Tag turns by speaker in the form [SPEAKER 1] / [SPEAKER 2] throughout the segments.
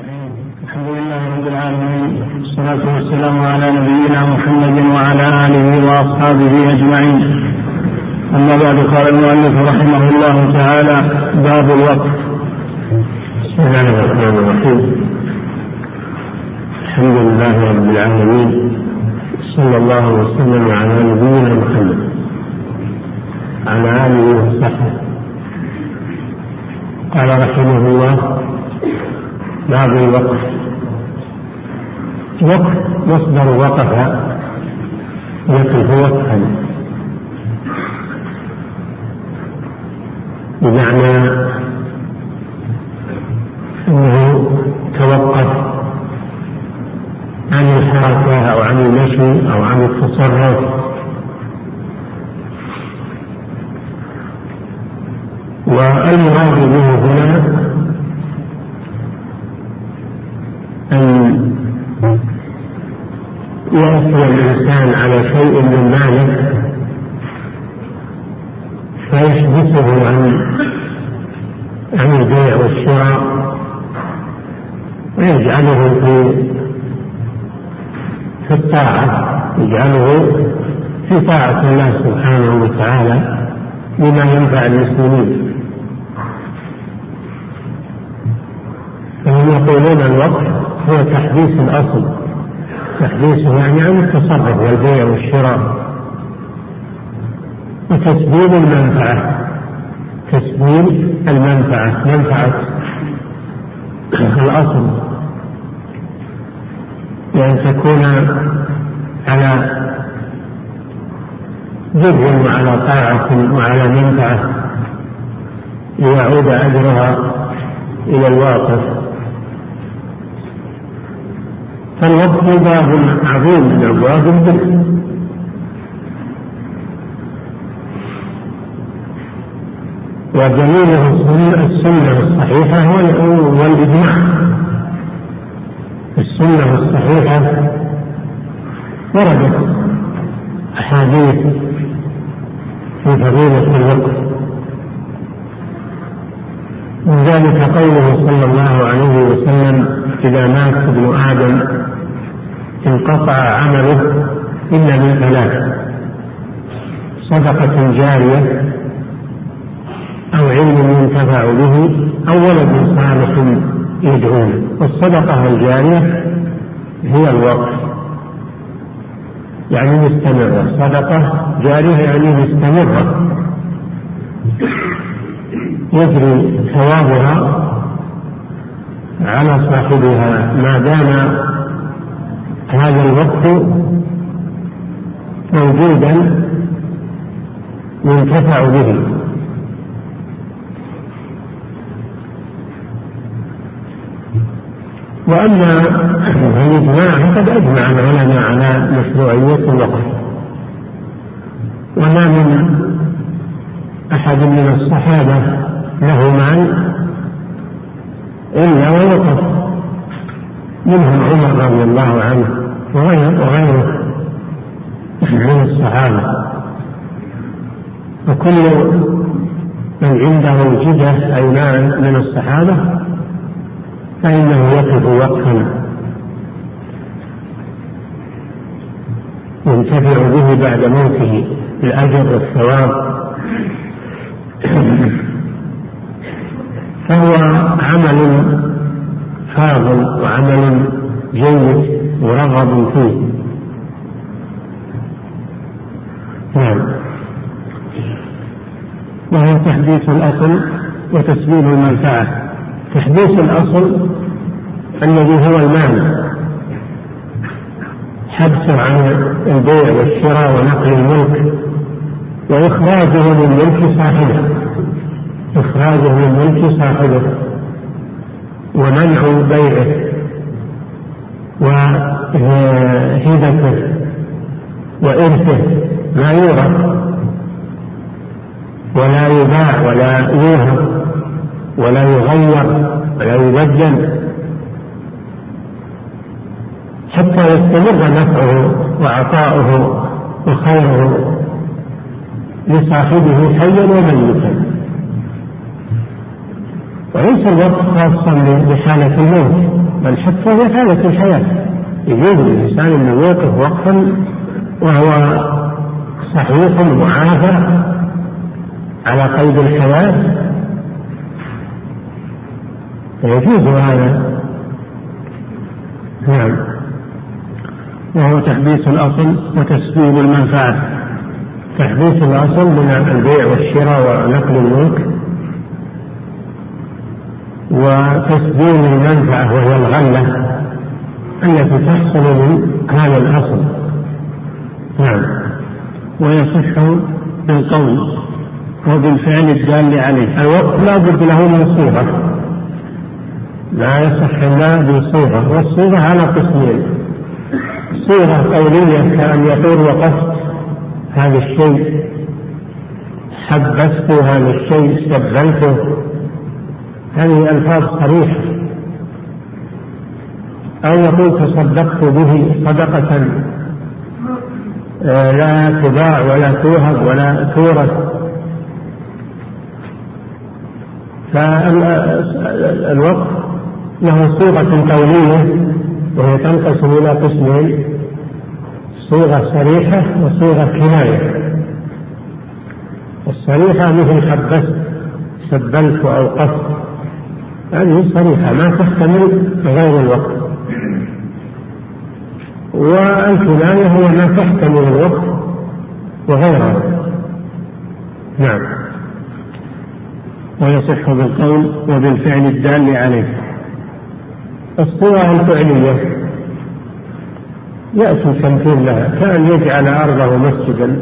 [SPEAKER 1] الرحيم. الحمد لله رب العالمين، والصلاة والسلام على نبينا محمد وعلى آله وأصحابه أجمعين. أما بعد، قال المؤلف رحمه الله تعالى: باب الوقف.
[SPEAKER 2] بسم الله الرحمن الرحيم. الحمد لله رب العالمين، صلى الله وسلم على نبينا محمد على آله وصحبه. قال رحمه الله: باب الوقف. وقف مصدر وقف يقف وقفا، بمعنى أنه توقف عن الحركة أو عن المشي أو عن التصرف. والمراد به هنا أن يأتي الإنسان على شيء من ماله فيحبسه عن البيع والشراء، ويجعله في الطاعة، يجعله في طاعة الله سبحانه وتعالى بما ينفع المسلمين. فهم يقولون الوقف هو تحديث الأصل، تحديثه يعني عن التصرف والبيع والشراء، وتسبيل المنفعة، تسبيل المنفعة، منفعة الأصل، بأن تكون على بر وعلى طاعة وعلى منفعة ليعود أجرها إلى الواقف. فالوقف باب عظيم من أبواب البر، ودليله السنة الصحيحة والإجماع. السنة الصحيحة وردت أحاديث في فضيلة الوقف، من ذلك قوله صلى الله عليه وسلم: إذا مات ابن آدم انقطع عمله إلا من ثلاث: صدقة جارية، أو علم ينتفع به، أو ولد صالح يدعو له. والصدقة الجارية هي الوقف، يعني مستمرة. صدقة جارية يعني مستمرة، يجري ثوابها على صاحبها ما دام هذا الوقت موجودا ينتفع به. وأما الإجماع فقد أجمع العلماء على مشروعية الوقف، وما من أحد من الصحابة له مال إلا ووقف، منهم عمر رضي الله عنه وغيره من الصحابة. وكل من عنده جدة أي مال من الصحابة فإنه يقف وقفا ينتفع به بعد موته الأجر والثواب. فهو عمل فاضل وعمل جيد مرغب فيه. نعم. وهو تحديث الأصل وتسبيل المنفعة. تحديث الأصل الذي هو المال، حبسه عن البيع والشراء ونقل الملك، وإخراجه من ملك صاحبه، إخراجه من ملك صاحبه، ومنع بيعه وهبته وإرثه، لا يورث ولا يباع ولا يوهب ولا يغير ولا يبدل حتى يستمر نفعه وعطاؤه وخيره لصاحبه حيا وميتا. وليس الوقف خاصا بحالة الموت، بل حتى في حالة الحياة يجوز للإنسان أن يوقف وقفا وهو صحيح معافى على قيد الحياة، فيجوز هذا. نعم.
[SPEAKER 1] وهو تحبيس الأصل وتسبيب المنفعة.
[SPEAKER 2] تحبيس الأصل من البيع والشراء ونقل الملك، وتسبيب المنفعة وهي الغلة التي تحصل من هذا الأصل. نعم.
[SPEAKER 1] ويصح بالقول وبالفعل الدال عليه.
[SPEAKER 2] الوقت لا بد له من صيغة، لا يصح إلا بصيغة، والصيغة على قسمين: صيغة قولية كأن يقول وقفت هذا الشيء، حبست هذا الشيء، استبدلته، هذه ألفاظ صريحة. أو يقول تصدقت به صدقة لا تباع ولا توهب ولا تورث. فالوقف له صيغة قولية وهي تنقسم إلى قسمين: صيغة صريحة وصيغة كناية. الصريحة مثل حبست، سبلت وأوقفت، هذه صريحة ما تحتمل غير الوقف. والكناية هو ما تحتمل الوقف وغيره. نعم.
[SPEAKER 1] ويصح بالقول وبالفعل الدال عليه.
[SPEAKER 2] الصيغة الفعلية يأتي تمثيل لها كأن يجعل أرضه مسجدا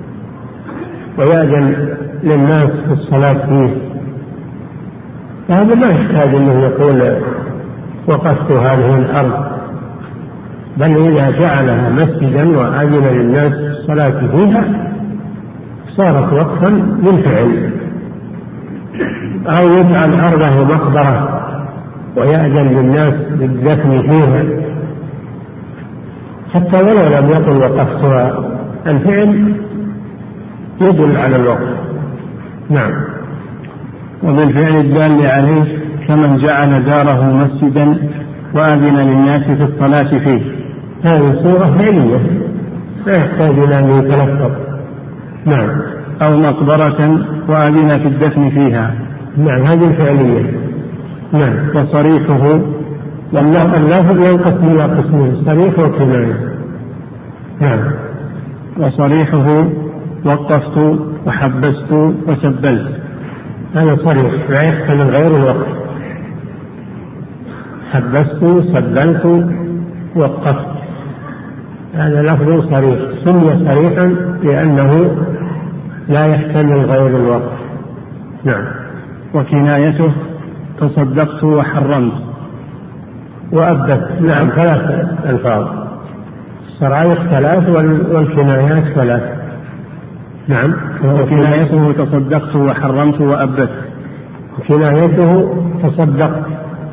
[SPEAKER 2] ويأذن للناس في الصلاة فيه، فهذا ما يحتاج أنه يقول وقفت هذه الأرض، بل إذا جعلها مسجدا وأذن للناس في الصلاة فيها صارت وقفا بالفعل. أو يجعل أرضه مقبرة ويأذن للناس بالدفن فيها، حتى ولو لم يقل وقفتها، الفعل يدل على الوقف. نعم.
[SPEAKER 1] وبالفعل الدال عليه كمن جعل داره مسجدا وأذن للناس في الصلاة فيه،
[SPEAKER 2] هذه صورة فعلية لا يحتاج إلى أن يتلفظ. نعم.
[SPEAKER 1] أو مقبرة وأذن في الدفن فيها،
[SPEAKER 2] نعم هذه فعلية. نعم.
[SPEAKER 1] وصريحه
[SPEAKER 2] واللفظ ينقسم إلى قسمين: صريح وكناية. نعم.
[SPEAKER 1] وصريحه وقفت وحبست وسبلت،
[SPEAKER 2] هذا صريح لا يحتمل غير الوقف. حبست، سبلت، وقفت، هذا لفظ صريح، سمي صريحا لأنه لا يحتمل غير الوقف. نعم.
[SPEAKER 1] وكنايته تصدقت وحرمت
[SPEAKER 2] وأبت. نعم. ثلاث ألفاظ: الصرايح ثلاث والكنايات ثلاث. نعم.
[SPEAKER 1] وكنايته تصدقت وحرمت وأبت.
[SPEAKER 2] وكنايته تصدقت،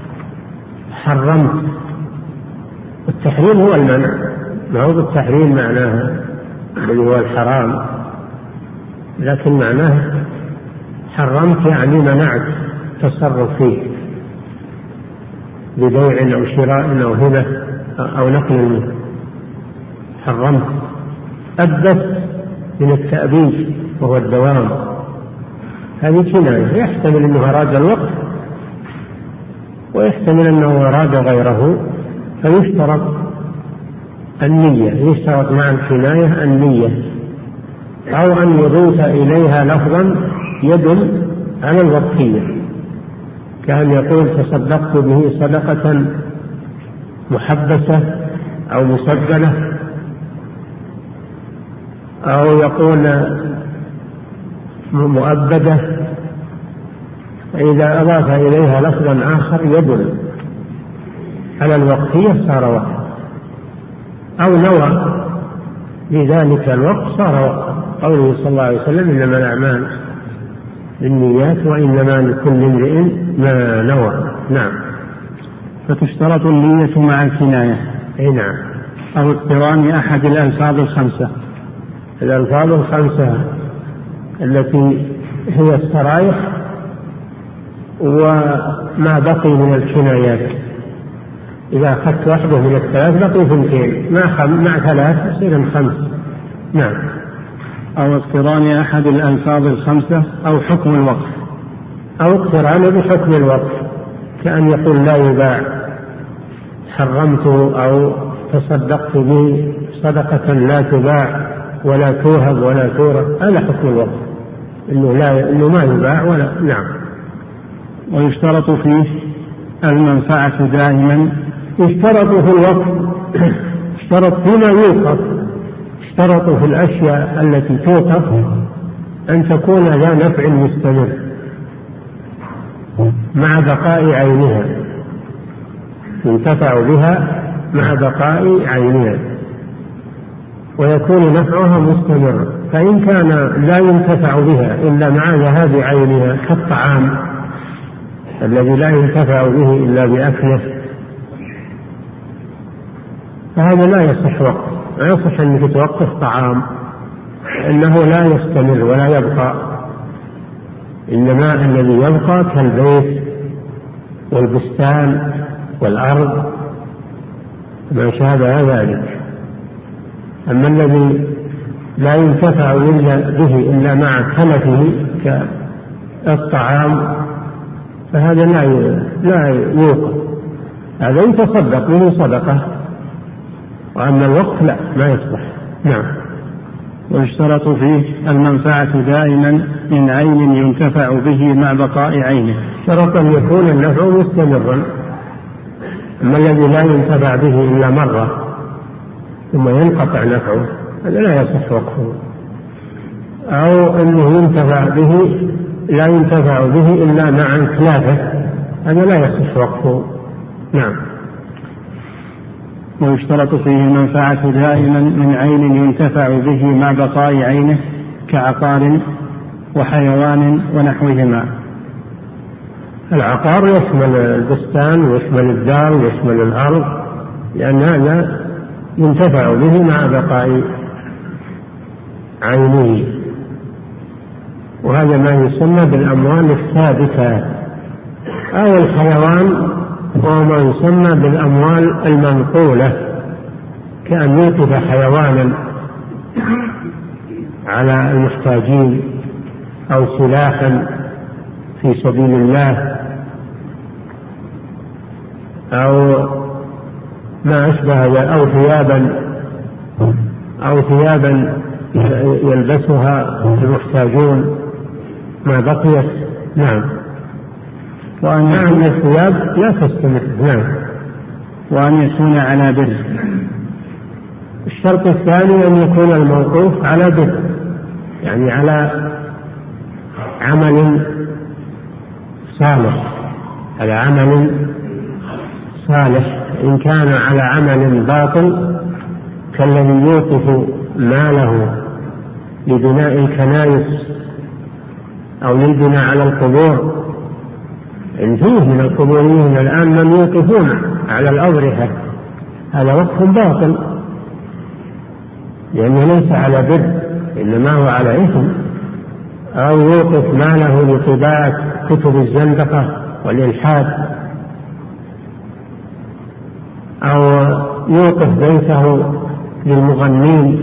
[SPEAKER 2] حرمت. التحريم هو المنع، ما هو بالتحريم معناه الذي هو الحرام، لكن معناه حرمت يعني منعت تصرف فيه ببيع أو شراء أو هبة أو نقل الملك. حرمت. أبت من التأبيد وهو الدوام، هذه كناية، يحتمل أنه أراد الوقت ويحتمل أنه أراد غيره، فيشترط النية، يشترط مع الكناية النية، أو أن يضيف إليها لفظا يدل على الوقتية، كان يقول تصدقت به صدقة محبسة أو مسجلة، أو يقول مؤبدة، فإذا أضاف إليها لفظا آخر يدل على الوقتية صار وقت، أو نوى لذلك الوقت صار وقت. قوله صلى الله عليه وسلم: إنما الأعمال بالنيات وإنما لكل امرئ ما نوى. نعم.
[SPEAKER 1] فتشترط النية مع الكناية.
[SPEAKER 2] أي نعم.
[SPEAKER 1] أو اقتران أحد الألفاظ الخمسة.
[SPEAKER 2] الألفاظ الخمسة التي هي الصرايح وما بقي من الكنايات: إذا أخذت واحدة من الثلاث بقي ثنتين، مع ثلاث يصير 5. نعم.
[SPEAKER 1] أو اقتران أحد الألفاظ الخمسة أو حكم الوقف.
[SPEAKER 2] أو اقتران بحكم الوقف، كأن يقول لا يباع، حرمته أو تصدقت به صدقة لا تباع ولا توهب ولا تورث، هذا حكم الوقف، إنه ما يباع ولا. نعم.
[SPEAKER 1] ويشترط فيه المنفعة دائما.
[SPEAKER 2] يشترط في الوقف، اشترط فيما يوقف، اشترطوا في الأشياء التي توقف أن تكون ذا نفع مستمر مع بقاء عينها، ينتفع بها مع بقاء عينها ويكون نفعها مستمر. فإن كان لا ينتفع بها إلا مع ذهاب عينها، كالطعام الذي لا ينتفع به إلا بأكله، فهذا لا يصح وقف. لا يصح أنك توقف طعام، إنه لا يستمر ولا يبقى، إنما الذي يبقى كالبيت والبستان والأرض ما شابه ذلك. أما الذي لا ينتفع به إلا مع تلفه كالطعام فهذا لا يوقف، هذا يتصدق به صدقة، وأما الوقف لا، ما يصلح. نعم.
[SPEAKER 1] ويشترط فيه المنفعة دائما من عين ينتفع به مع بقاء عينه.
[SPEAKER 2] شرط أن يكون النفع مستمرا. أما الذي لا ينتفع به إلا مرة ثم ينقطع نفعه هذا لا يصح وقفه. أو أنه ينتفع به لا ينتفع به إلا مع إتلافه، هذا لا يصح وقفه. نعم.
[SPEAKER 1] ويشترط فيه المنفعة دائما من عين ينتفع به مع بقاء عينه كعقار وحيوان ونحوهما.
[SPEAKER 2] العقار يشمل البستان ويشمل الدار ويشمل الأرض، لأن هذا ينتفع به مع بقاء عينه، وهذا ما يسمى بالأموال الثابتة. أو الحيوان وهو ما يسمى بالأموال المنقولة، كأن يوقف حيوانا على المحتاجين أو سلاحا في سبيل الله أو ما أشبه، أو ثيابا يلبسها المحتاجون ما بقيت. نعم.
[SPEAKER 1] وأن
[SPEAKER 2] الثياب لا تستمر. نعم.
[SPEAKER 1] وأن يكون على بر.
[SPEAKER 2] الشرط الثاني أن يكون الموقوف على بر، يعني على عمل صالح، على عمل صالح. إن كان على عمل باطل كالذي يوقف ماله لبناء الكنائس أو للبناء على القبور، فيه من القبوريين الآن من يوقفون على الأضرحة، هذا وقف باطل لأنه ليس على بر إنما هو على إثم. أو يوقف ماله لطباعة كتب الزندقة والإلحاد، أو يوقف بيته للمغنين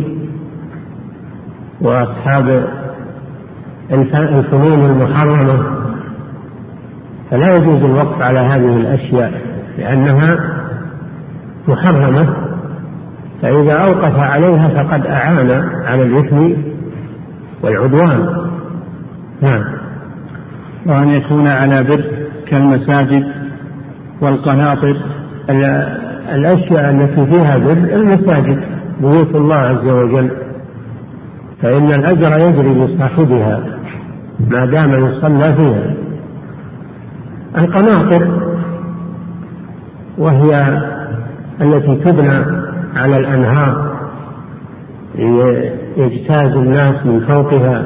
[SPEAKER 2] وأصحاب الفنون المحرمة، فلا يجوز الوقف على هذه الأشياء لأنها محرمة، فإذا أوقف عليها فقد أعان على الإثم والعدوان. نعم.
[SPEAKER 1] وأن يكون على بر كالمساجد والقناطر.
[SPEAKER 2] الأشياء التي فيها بر المساجد، بيوت الله عز وجل، فإن الأجر يجري لصاحبها ما دام يصلى فيها. القناطر وهي التي تبنى على الأنهار يجتاز الناس من فوقها،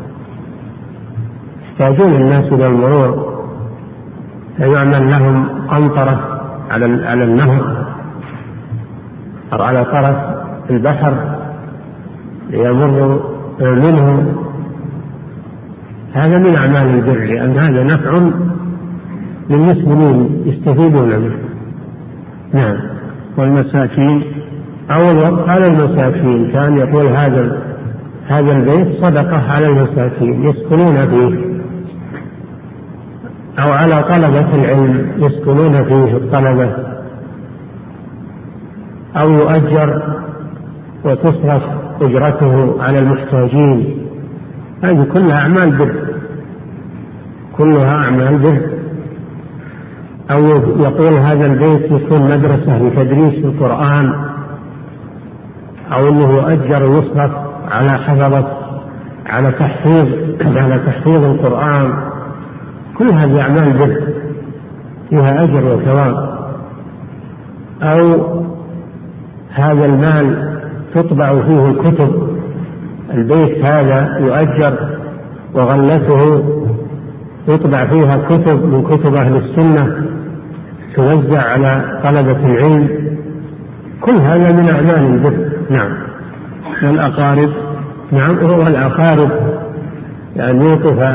[SPEAKER 2] يحتاجون الناس إلى المرور فيعمل لهم قنطرة على النهر أو على طرف البحر ليمروا منه. هذا من أعمال البر، لأن هذا نفع للمسلمين يستفيدون منه. نعم.
[SPEAKER 1] والمساكين
[SPEAKER 2] أو الوقف على المساكين، كان يقول هذا البيت صدقة على المساكين يسكنون فيه، أو على طلبة العلم يسكنون فيه الطلبة، أو يؤجر وتصرف أجرته على المحتاجين. هذه كلها أعمال بر، كلها أعمال بر. أو يقول هذا البيت يكون مدرسة لتدريس القرآن، أو أنه يؤجر ويصرف على حفظة على تحفيظ القرآن. كل هذه أعمال بر فيها أجر وثواب. أو هذا المال تطبع فيه الكتب، البيت هذا يؤجر وغلته يطبع فيها كتب من كتب أهل السنة توزع على طلبة العلم. كل هذا من أعمال البر. نعم.
[SPEAKER 1] والأقارب،
[SPEAKER 2] نعم، هو الأقارب يعني يوقف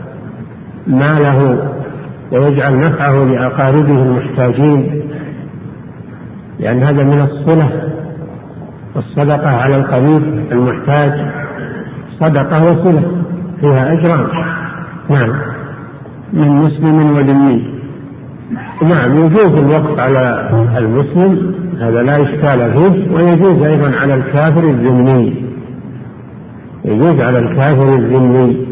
[SPEAKER 2] ماله ويجعل نفعه لأقاربه المحتاجين، لأن هذا من الصلة والصدقة على القريب المحتاج صدقة وصلة فيها أجران. نعم.
[SPEAKER 1] من مسلم وذمي.
[SPEAKER 2] نعم، يجوز الوقف على المسلم، هذا لا إشكال فيه، ويجوز أيضا على الكافر الذمي، يجوز على الكافر الذمي،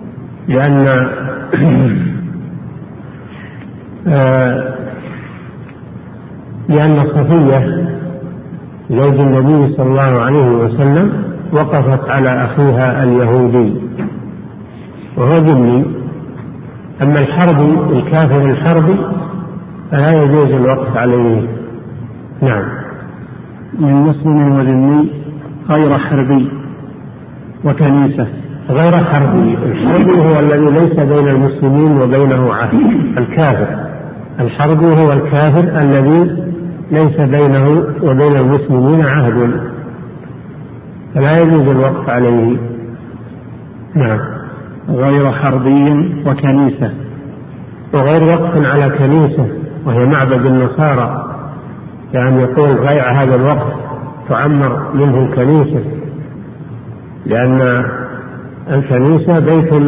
[SPEAKER 2] لأن صفية زوج النبي صلى الله عليه وسلم وقفت على أخيها اليهودي وهو ذمي. أما الحربي الكافر الحربي فلا يجوز الوقف عليه. نعم.
[SPEAKER 1] من مسلم وذمي غير حربي وكنيسة.
[SPEAKER 2] غير حربي، الحربي هو الذي ليس بين المسلمين وبينه عهد. الكافر الحربي هو الكافر الذي ليس بينه وبين المسلمين عهد، فلا يجوز الوقف عليه. نعم.
[SPEAKER 1] غير حربي وكنيسة.
[SPEAKER 2] وغير وقف على كنيسة وهي معبد النصارى، يعني يقول غير هذا الوقف تعمر منه الكنيسة، لأن الكنيسة بيت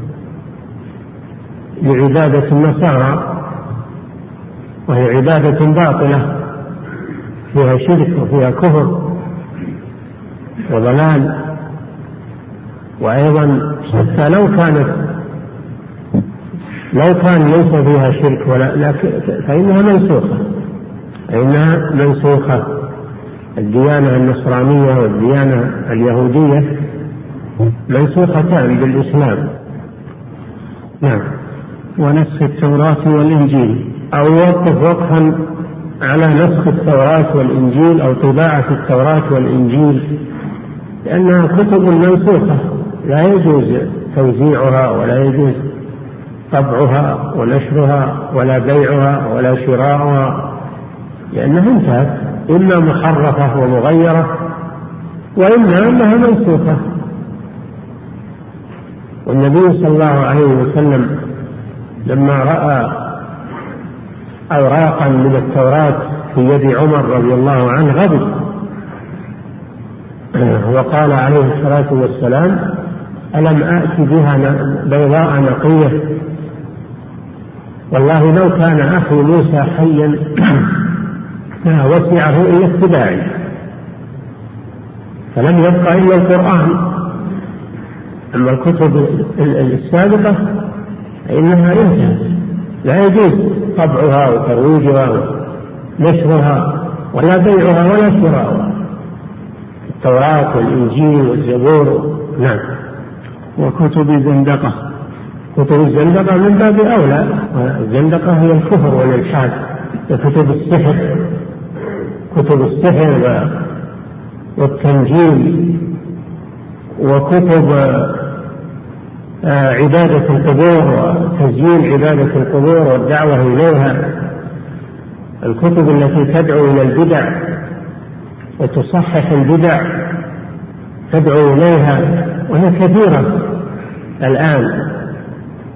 [SPEAKER 2] لعبادة النصارى، وهي عبادة باطلة فيها شرك وفيها كفر وضلال. وأيضا حتى لو كان ليس فيها شرك فإنها منسوخة. الديانة النصرانية والديانة اليهودية منسوختان بالإسلام. نعم.
[SPEAKER 1] ونسخ التوراة والإنجيل.
[SPEAKER 2] أو يوقف وقفا على نسخ التوراة والإنجيل أو طباعة التوراة والإنجيل، لأنها كتب منسوخة لا يجوز توزيعها ولا يجوز طبعها ونشرها ولا بيعها ولا شراؤها، لأنها انتهت، إما محرفة ومغيرة وإما أنها منسوخة. والنبي صلى الله عليه وسلم لما رأى أوراقا من التوراة في يد عمر رضي الله عنه غضب، وقال عليه الصلاة والسلام: ألم آت بها بيضاء نقية؟ والله لو كان أخي موسى حيا ما وسعه إلا اتباعي. فلم يبقى إلا القرآن. أما الكتب السابقة فإنها انتهت، لا يجوز طبعها وترويجها ونشرها ولا بيعها ولا شراؤها، التوراة والإنجيل والزبور. نعم.
[SPEAKER 1] وكتب زندقة.
[SPEAKER 2] كتب الزندقة من باب أولى، الزندقة هي الكفر والإلحاد. وكتب السحر والتنجيل، وكتب عبادة القبور وتزيين عبادة القبور والدعوة إليها، الكتب التي تدعو إلى البدع وتصحح البدع تدعو إليها، وهي كثيرة الآن.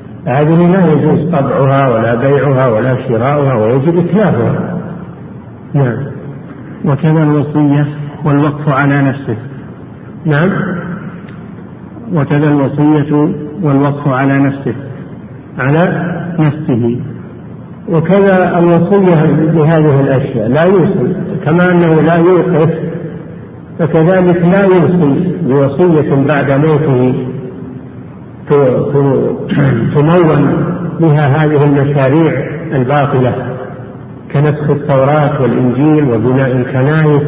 [SPEAKER 2] هذه لا يجوز طبعها ولا بيعها ولا شراؤها، ويجب إتلافها. نعم.
[SPEAKER 1] وكذا الوصية والوقف على نفسه.
[SPEAKER 2] نعم.
[SPEAKER 1] وكذا الوصية والوقف على نفسه
[SPEAKER 2] على
[SPEAKER 1] نفسه.
[SPEAKER 2] وكذا الوصية بهذه الأشياء لا يوصي، كما أنه لا يوقف فكذلك لا يوصي بوصية بعد موته تمون بها هذه المشاريع الباطلة كنسخ التوراة والإنجيل وبناء الكنائس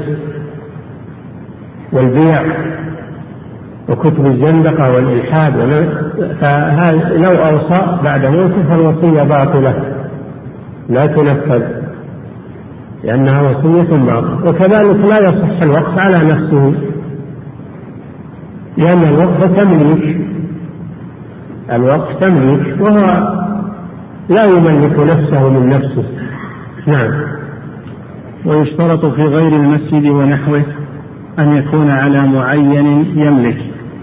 [SPEAKER 2] والبيع وكتب الزندقة والإلحاد. فلو أوصى بعد موته فالوصية باطلة لا تنفذ لأنها وصية باطلة. وكذلك لا يصح الوقف على نفسه لأن الوقف تمليك وهو لا يملك نفسه من نفسه. نعم.
[SPEAKER 1] ويشترط في غير المسجد ونحوه أن يكون على معين يملك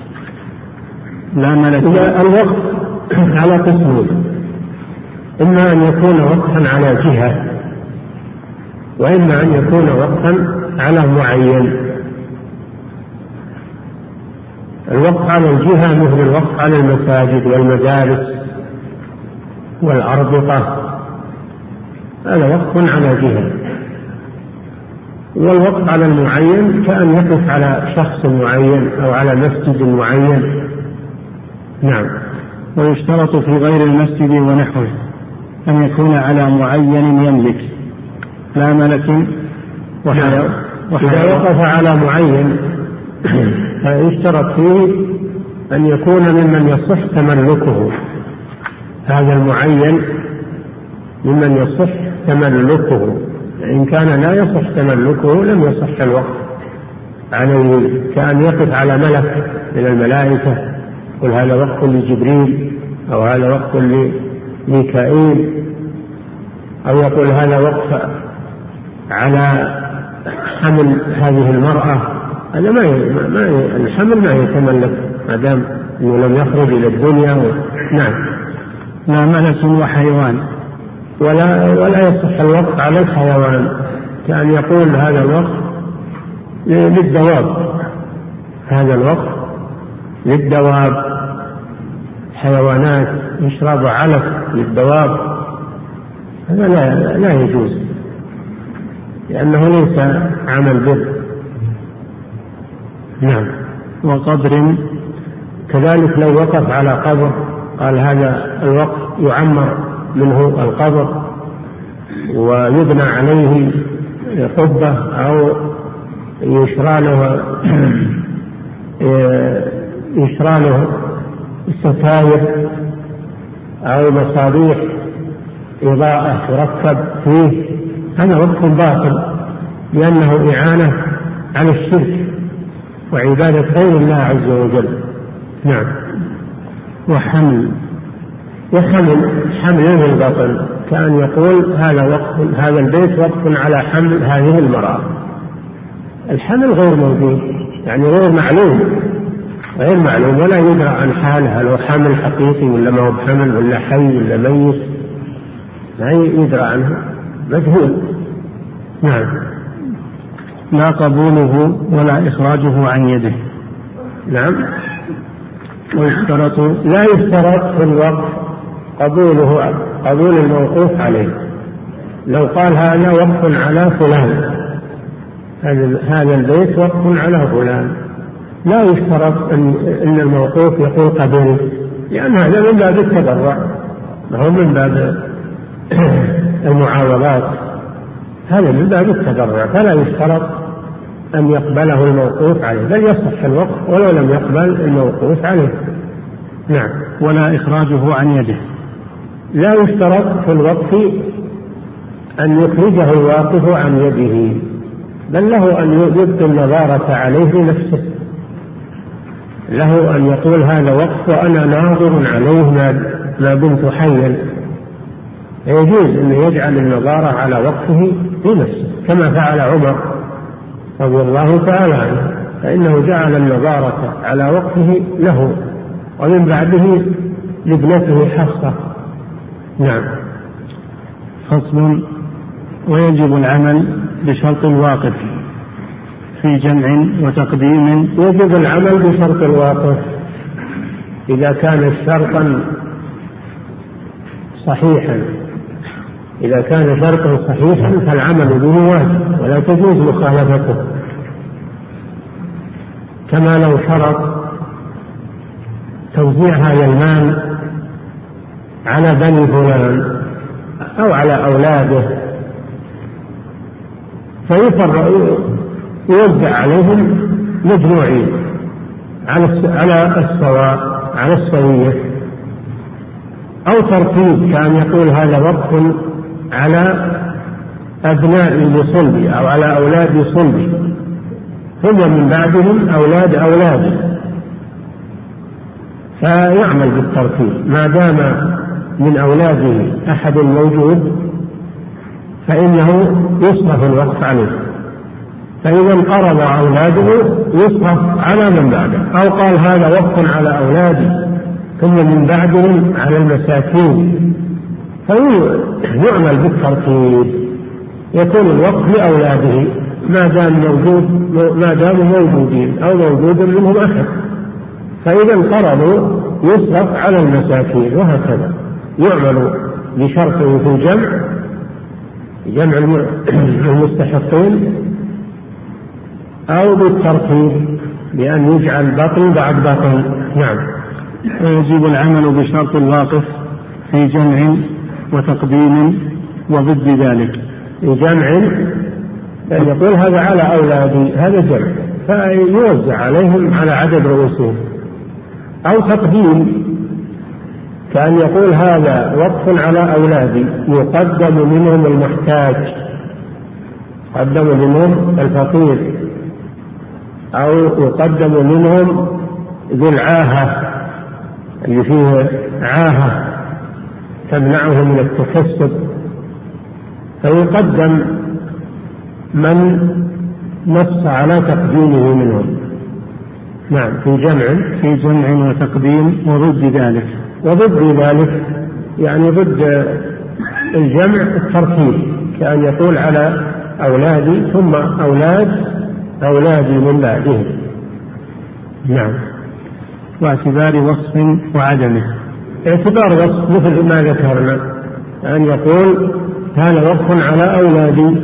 [SPEAKER 1] لا ملك.
[SPEAKER 2] الوقف على قسمين، إما أن يكون وقفا على جهة وإما أن يكون وقفا على معين. الوقف على الجهة مثل الوقف على المساجد والمدارس والأربطة، هذا وقف على جهة. والوقف على المعين كأن يقف على شخص معين أو على مسجد معين. نعم.
[SPEAKER 1] ويشترط في غير المسجد ونحوه أن يكون على معين يملك لا ملك
[SPEAKER 2] وحيوان. إذا وقف على معين فيشترط فيه أن يكون ممن يصح تملكه، هذا المعين ممن يصح تملكه. إن كان لا يصح تملكه لم يصح الوقف عليه، كأن يقف على ملك من الملائكة يقول هذا وقف لجبريل أو هذا وقف لميكائيل، أو يقول هذا وقف على حمل هذه المرأة. هذا الحمل ما يتملك ما دام أنه لم يخرج إلى الدنيا. نعم.
[SPEAKER 1] لا ملك وحيوان.
[SPEAKER 2] ولا يصح الوقف على الحيوان، كأن يقول هذا الوقف للدواب، هذا الوقف للدواب، حيوانات يشرب علف للدواب، هذا لا يجوز لأنه ليس عمل بر. نعم.
[SPEAKER 1] وقبر
[SPEAKER 2] كذلك لو وقف على قبر قال هذا الوقف يعمر منه القبر ويبنى عليه قبة أو يشرى له ستاير أو مصابيح إضاءة تركب فيه، هذا وقف باطل لأنه إعانة على الشرك وعبادة غير الله عز وجل. نعم.
[SPEAKER 1] وحمل
[SPEAKER 2] البطن، كأن يقول هذا البيت وقف على حمل هذه المرأة. الحمل غير موجود، يعني غير معلوم ولا يدرى عن حالها، لو حمل حقيقي ولا ما هو بحمل ولا حي ولا ميت لا يدرى عنه، مجهول. نعم.
[SPEAKER 1] لا قبوله ولا إخراجه عن يده.
[SPEAKER 2] نعم. لا يشترط في الوقف قبول الموقوف عليه. لو قال هذا وقف على فلان، هذا البيت وقف على فلان، لا يشترط أن الموقوف يقول قبول، لأن هذا من باب التبرع، هو من باب المعاوضات، هذا من باب التبرع، فلا يشترط أن يقبله الموقوف عليه، بل يصح الوقف ولو لم يقبل الموقوف عليه. نعم.
[SPEAKER 1] ولا إخراجه عن يده.
[SPEAKER 2] لا يشترط في الوقف أن يخرجه الواقف عن يده، بل له أن يبقي النظارة عليه لنفسه، له أن يقول هذا وقف وأنا ناظر عليه ما دمت حيا، يجوز أن يجعل النظارة على وقفه لنفسه كما فعل عمر رضي الله تعالى عنه، فإنه جعل النظارة على وقفه له ومن بعده لابنته حفصة. نعم.
[SPEAKER 1] فصل. ويجب العمل بشرط الواقف في جمع وتقديم.
[SPEAKER 2] يجب العمل بشرط الواقف إذا كان شرطا صحيحا. إذا كان شرطا صحيحا فالعمل به واجب ولا تجوز مخالفته، كما لو شرط توزيع هذا المال على بني فلان أو على أولاده يوزع عليهم مجموعين على السواء على السوية، أو ترتيب كان يقول هذا وقف على أبناء لصلبي أو على أولاد صلبي ثم من بعدهم أولاد فيعمل بالترتيب. ما دام من أولاده أحد موجود فإنه يصرف الوقف عليه، فإذا انقرض أولاده يصرف على من بعده، أو قال هذا وقف على أولادي ثم من بعدهم على المساكين فيعمل بالترتيب، يكون الوقف لأولاده ما داموا موجودين أو موجود منهم أحد، فإذا انقرضوا يصرف على المساكين، وهكذا يعمل بشرطه في جمع المستحقين أو بالترتيب بأن يجعل بطن بعد بطن. نعم.
[SPEAKER 1] ويجب العمل بشرط الواقف في جمع وتقديم وضد ذلك.
[SPEAKER 2] في جمع يعني يقول هذا على أولادي، هذا جمع فيوزع عليهم على عدد رؤوسهم، أو تقديم كأن يقول هذا وقف على أولادي يقدم منهم المحتاج، يقدم منهم الفقير، أو يقدم منهم ذو العاهة اللي فيه عاهة تمنعه من التكسب، فيقدم من نص على تقديمه منهم. نعم. في جمع
[SPEAKER 1] وتقديم وضد ذلك.
[SPEAKER 2] وضد ذلك يعني ضد الجمع الترتيب، كأن يقول على أولادي ثم أولادي من بعدهم. نعم.
[SPEAKER 1] واعتبار وصف وعدمه.
[SPEAKER 2] اعتبار وصف مثل ما ذكرنا، أن يقول هذا وصف على أولادي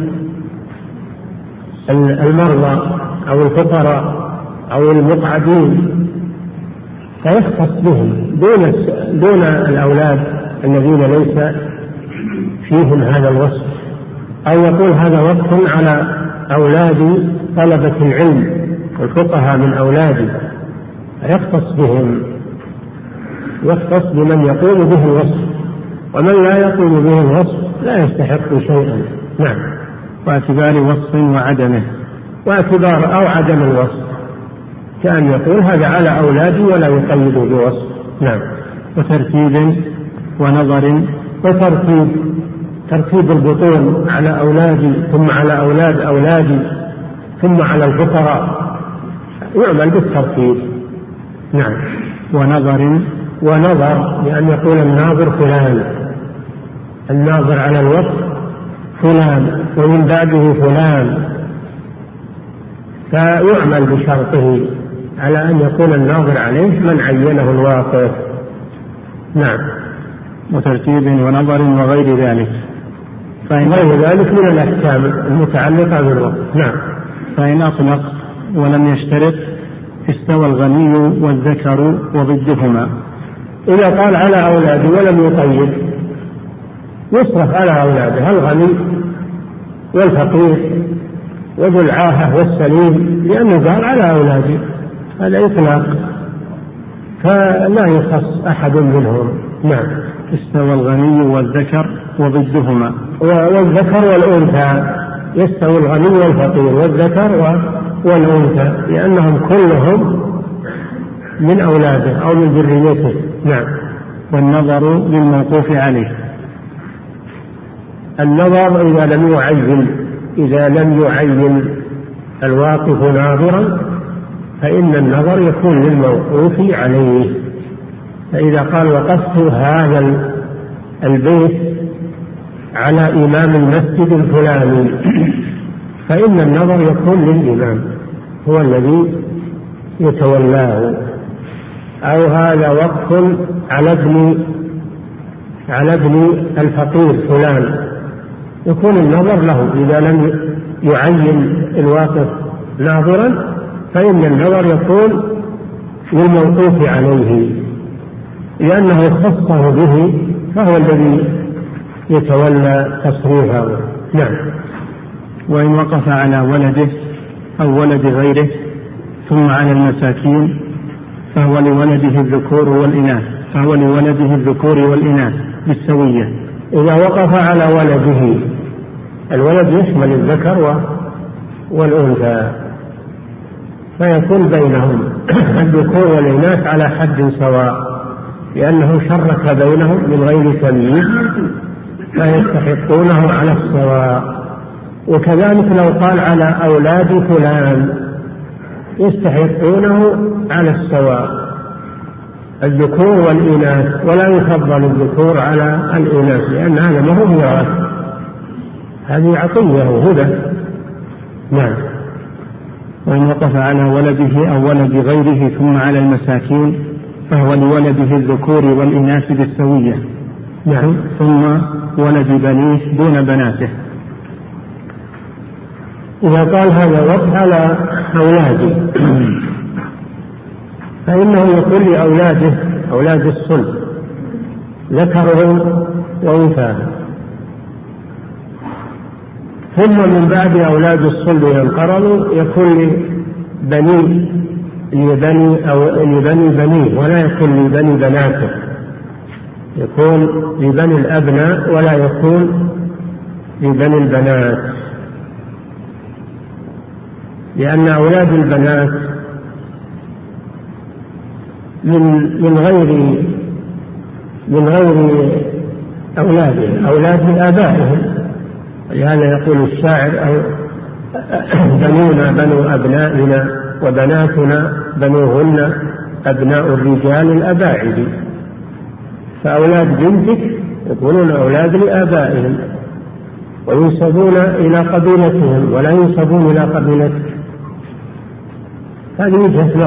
[SPEAKER 2] المرضى أو الفقراء أو المقعدين، فيختص بهم دون الأولاد الذين ليس فيهم هذا الوصف، أو يقول هذا وصف على أولاد طلبة العلم والفقهاء من أولادي، يختص بهم، يختص بمن يقوم به الوصف، ومن لا يقوم به الوصف لا يستحق شيئا. نعم.
[SPEAKER 1] واعتبار وصف وعدمه.
[SPEAKER 2] واعتبار أو عدم الوصف، كأن يقول هذا على أولادي ولا يقيده بوصف. نعم.
[SPEAKER 1] وترتيب ونظر.
[SPEAKER 2] ترتيب البطون على أولادي ثم على أولاد أولادي ثم على الفقراء، يعمل بالترتيب. نعم. ونظر لأن يقول الناظر فلان، الناظر على الوصف فلان ومن بعده فلان، فيعمل بشرطه على أن يكون الناظر عليه من عينه الواقف. نعم.
[SPEAKER 1] وترتيب ونظر وغير ذلك.
[SPEAKER 2] غير ذلك من الأحكام المتعلقة بالوقف. نعم.
[SPEAKER 1] فإن أطلق ولم يشترط استوى الغني والذكر وضدهما.
[SPEAKER 2] إذا قال على أولاده ولم يقيد يصرف على أولاده الغني والفقير وذو العاهة والسليم، لأنه قال على أولاده، هذا إطلاق فلا يخص أحد منهم. نعم.
[SPEAKER 1] استوى الغني والذكر وضدهما.
[SPEAKER 2] والذكر والأنثى، يستوي الغني والفقير والذكر والأنثى، لأنهم كلهم من أولاده أو من ذريته. نعم.
[SPEAKER 1] والنظر للموقوف عليه.
[SPEAKER 2] النظر إذا لم يعين الواقف ناظرا فإن النظر يكون للموقوف عليه. فإذا قال وقفت هذا البيت على إمام المسجد الفلاني فإن النظر يكون للإمام، هو الذي يتولاه. أو هذا وقف على ابن الفقير فلان، يكون النظر له. إذا لم يعين الواقف ناظرا فإن النظر يكون للموقوف عليه، لأنه خصه به، فهو الذي يتولى تصريفه. نعم.
[SPEAKER 1] وإن وقف على ولده أو ولد غيره ثم على المساكين فهو لولده الذكور والإناث بالسوية.
[SPEAKER 2] إذا وقف على ولده، الولد يشمل الذكر والأنثى، فيكون بينهم الذكور والإناث على حد سواء، لأنه شرك بينهم من غير تمييز، فيستحقونه على السواء. وكذلك لو قال على أولاد فلان يستحقونه على السواء، الذكور والإناث، ولا يفضل الذكور على الإناث، لأن هذا ما هو ميراث، هذه عطية وهدى. نعم.
[SPEAKER 1] وإن وقف على ولده أو ولد غيره ثم على المساكين فهو لولده الذكور والإناث بالسوية.
[SPEAKER 2] نعم.
[SPEAKER 1] ثم ولد بنيه دون بناته.
[SPEAKER 2] إذا قال هذا وقف على أولاده فإنه يقول لأولاده أولاد الصلب ذكرهم وأنثاهم، ثم من بعد أولاد الصلب ينقرضوا يكون لبني بنيه، ولا يكون لبني بناته، يكون لبني الأبناء ولا يكون لبني البنات، لأن أولاد البنات من غير أولاد آبائهم. لهذا يقول الشاعر: بنونا بنو أبنائنا وبناتنا بنوهن أبناء الرجال الأباعد. فأولاد بنتك يقولون أولاد لآبائهم وينسبون إلى قبيلتهم ولا ينسبون إلى قبيلتك. هذه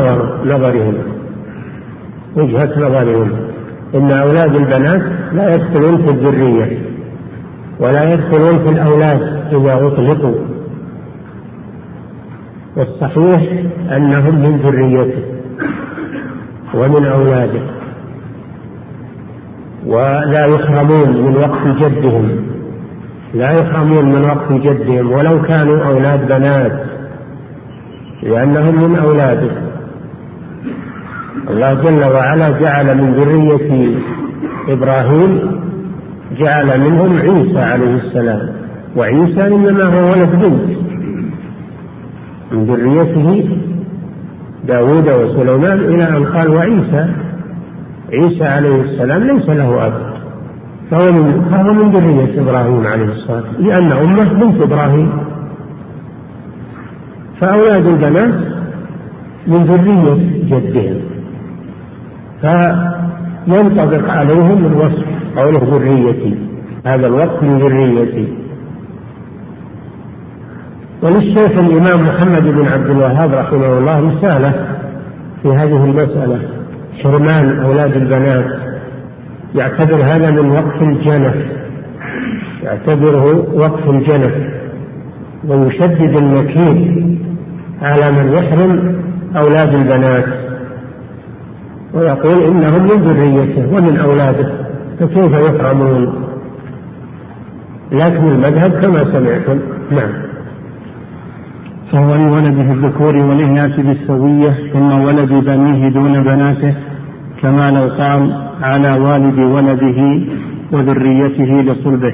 [SPEAKER 2] وجهة نظرهم إن أولاد البنات لا يدخلون في الذرية ولا يدخلون في الأولاد إذا أطلقوا، والصحيح أنهم من ذريته ومن أولاده، ولا يحرمون من وقت جدهم، ولو كانوا أولاد بنات، لأنهم من أولاده. الله جل وعلا جعل من ذرية إبراهيم جعل منهم عيسى عليه السلام، وعيسى إنما هو ولد بنت، من ذريته داود وسليمان، إلى أن قال عيسى عليه السلام ليس له أب، فهو من ذرية إبراهيم عليه السلام، لأن أمه بنت إبراهيم. فأولاد البنات من ذرية جدهم، فينطبق عليهم الوصف قوله ذريتي، هذا الوصف من ذريتي. وللشيخ الإمام محمد بن عبد الوهاب رحمه الله رسالة في هذه المسألة، حرمان أولاد البنات، يعتبر هذا من وقف الجنف، يعتبره وقف الجنف، ويشدد النكير على من يحرم أولاد البنات، ويقول إنهم من ذريته ومن أولاده، فكيف يحرمون؟ لكن المذهب كما سمعتم. نعم.
[SPEAKER 1] فهو لولده الذكور والإناث بالسوية، ثم ولد بنيه دون بناته، كما لو قال على والد ولده وذريته لصلبه،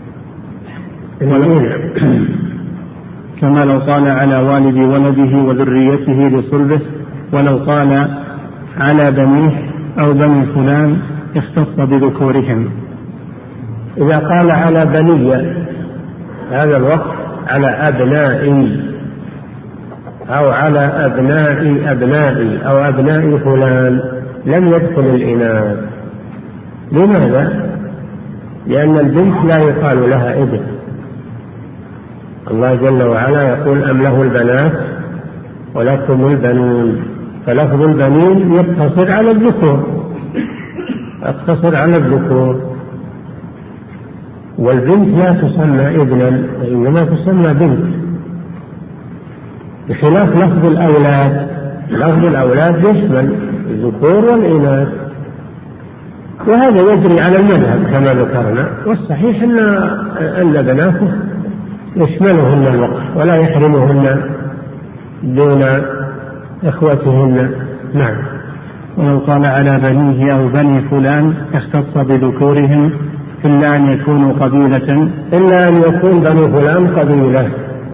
[SPEAKER 1] كما لو قال على والد ولده وذريته لصلبه، ولو قال على بنيه أو بني فلان اختص بذكورهم.
[SPEAKER 2] إذا قال على بني هذا الوقت على أبنائي أو على أبنائي أو أبناء فلان لم يدخل الإناث. لماذا؟ لأن البنت لا يقال لها ابن، الله جل وعلا يقول أم له البنات ولكم البنون، فلفظ البنين يقتصر على الذكور، والبنت لا تسمى ابنا وإنما تسمى بنت، بخلاف لفظ الأولاد. لفظ الأولاد يشمل الذكور والإناث، وهذا يجري على المذهب كما ذكرنا، والصحيح أن بناته يشملهن الوقف ولا يحرمهن دون إخوتهن. نعم.
[SPEAKER 1] ولو قال على بنيه أو بني فلان اختص بذكورهم إلا أن يكونوا قبيلة،
[SPEAKER 2] إلا أن يكون بني فلان قبيلة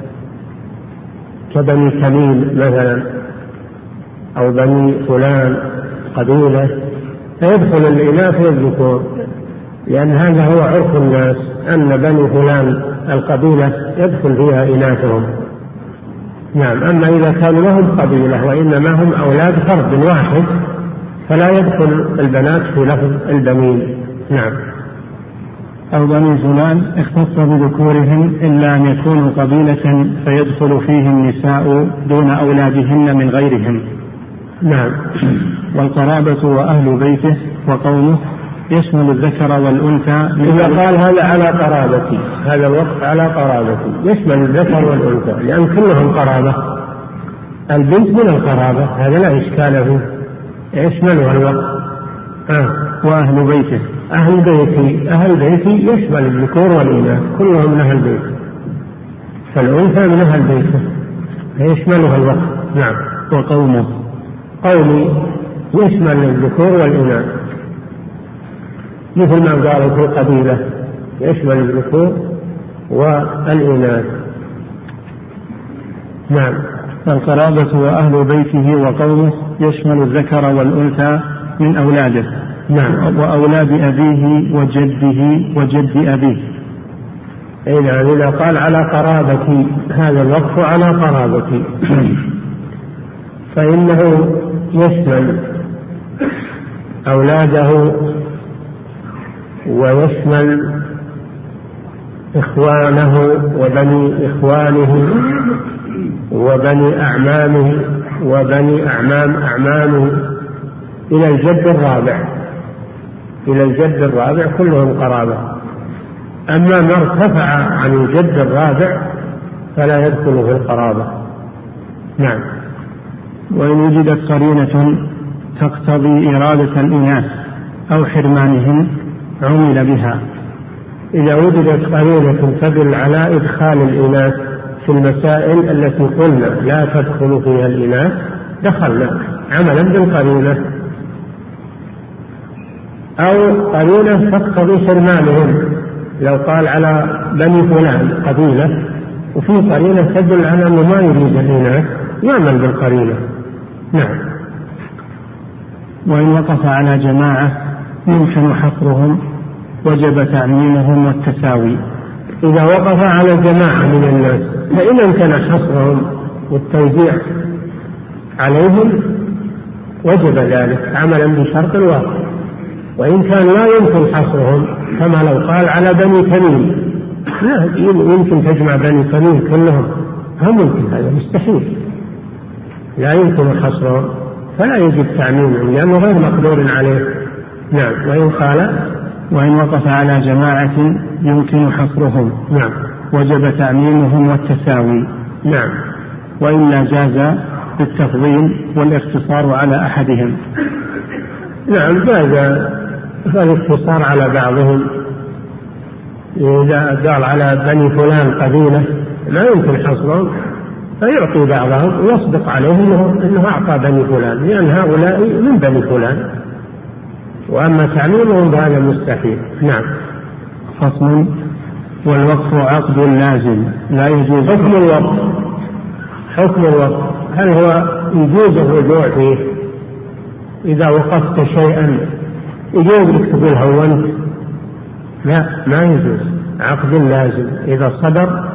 [SPEAKER 2] كبني تميم مثلا، أو بني فلان قبيلة، فيدخل الإناث والذكور، لأن هذا هو عرف الناس أن بني فلان القبيلة يدخل فيها إناثهم. نعم. أما إذا كانوا لهم قبيلة وإنما هم أولاد فرد واحد فلا يدخل البنات في لفظ البنين. نعم.
[SPEAKER 1] أو بني فلان اختص بذكورهم إلا أن يكونوا قبيلة فيدخل فيهم النساء دون أولادهن من غيرهم.
[SPEAKER 2] نعم.
[SPEAKER 1] والقرابة وأهل بيته وقومه يشمل الذكر والأنثى.
[SPEAKER 2] إذا قال هذا على قرابتي، هذا الوقت على قرابتي، يشمل الذكر والأنثى لأن كلهم قرابة. البنت من القرابة، هذا لا إشكال فيه، يشملها الوقت.
[SPEAKER 1] وأهل بيته،
[SPEAKER 2] أهل بيتي يشمل الذكور والإناث كلهم من أهل بيته، فالأنثى من أهل بيته يشملها الوقت. نعم.
[SPEAKER 1] وقومه،
[SPEAKER 2] قومي يشمل الذكور والإناث، مثل ما قالوا في القبيلة يشمل الذكور والإناث. نعم.
[SPEAKER 1] القرابة وأهل بيته وقومه يشمل الذكر والأنثى من أولاده.
[SPEAKER 2] نعم.
[SPEAKER 1] وأولاد أبيه وجده وجد أبيه.
[SPEAKER 2] إذا قال على قرابتي، هذا الوقف على قرابتي فإنه يشمل أولاده ويشمل إخوانه وبني إخوانه وبني أعمامه وبني أعمامه إلى الجد الرابع كلهم قرابة. أما ما ارتفع عن الجد الرابع فلا يدخل في القرابة. نعم.
[SPEAKER 1] وإن وجدت قرينة تقتضي إرادة الإناث أو حرمانهم عمل بها.
[SPEAKER 2] إذا وجدت قرينة تدل على إدخال الإناث في المسائل التي قلنا لا تدخل فيها الإناث دخلنا عملا بالقرينة، أو قرينة تقتضي حرمانهم. لو قال على بني فلان قبيلة وفي قرينة تدل على أنه ما يريد الإناث يعمل بالقرينة. نعم.
[SPEAKER 1] وإن وقف على جماعة يمكن حصرهم وجب تعميمهم والتساوي.
[SPEAKER 2] إذا وقف على جماعة من الناس فإن أمكن حصرهم والتوزيع عليهم وجب ذلك عملا بشرط الواقع. وإن كان لا يمكن حصرهم كما لو قال على بني تميم، لا يمكن تجمع بني تميم كلهم، هم ممكن، هذا مستحيل، لا يمكن حصرهم فلا يجب تعميمهم لأنه غير مقدور عليه. نعم.
[SPEAKER 1] وإن وقف على جماعة يمكن حصرهم.
[SPEAKER 2] نعم.
[SPEAKER 1] وجب تعميمهم والتساوي.
[SPEAKER 2] نعم.
[SPEAKER 1] وإلا جاز بالتفضيل والاقتصار على أحدهم.
[SPEAKER 2] نعم. جاز الاقتصار على بعضهم. إذا قال على بني فلان قبيلة لا يمكن حصرهم فيعطي بعضهم ويصدق عليه أنه أعطى بني فلان لأن هؤلاء من بني فلان، وأما تعميمهم فهذا مستحيل. نعم.
[SPEAKER 1] فصل. والوقف عقد لازم لا يجوز.
[SPEAKER 2] حكم الوقف هل هو يجوز الرجوع فيه؟ إذا وقفت شيئا يجوز لك تقول هونت؟ لا، ما يجوز. عقد لازم إذا صدر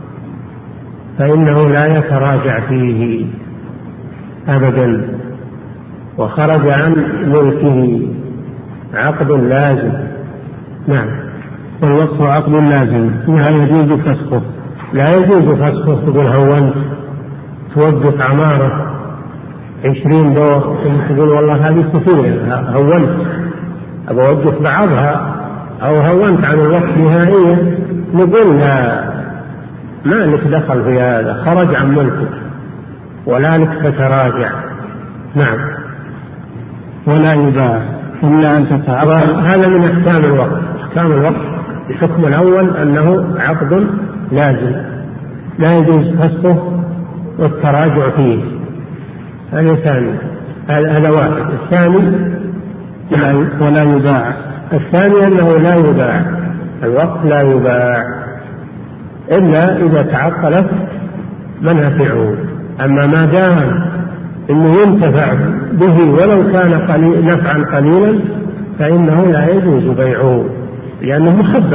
[SPEAKER 2] فإنه لا يتراجع فيه أبدا وخرج عن ملكه، عقد لازم. نعم.
[SPEAKER 1] والوقف عقد لازم لا يجوز فسخه.
[SPEAKER 2] لا يجوز فسخه تقول هونت، توقف عمارة 20 دور تقول والله هذه كثير هونت أبغى أوقف بعضها أو هونت عن الوقت نهائيا، نقول لا، ما لك دخل في هذا، خرج عن ملكك ولا لك تتراجع. نعم.
[SPEAKER 1] ولا يباع إلا أن تتعقد.
[SPEAKER 2] هذا من أحكام الوقت. أحكام الوقت الحكم الأول أنه عقد لازم لا يجوز فسخه والتراجع فيه، هذا ثاني، هذا واحد. الثاني
[SPEAKER 1] ولا يباع.
[SPEAKER 2] الثاني أنه لا يباع، الوقت لا يباع إلا إذا تعطلت منافعه. أما ما دام إنه ينتفع به ولو كان نفعا قليلا فإنه لا يجوز بيعه لأنه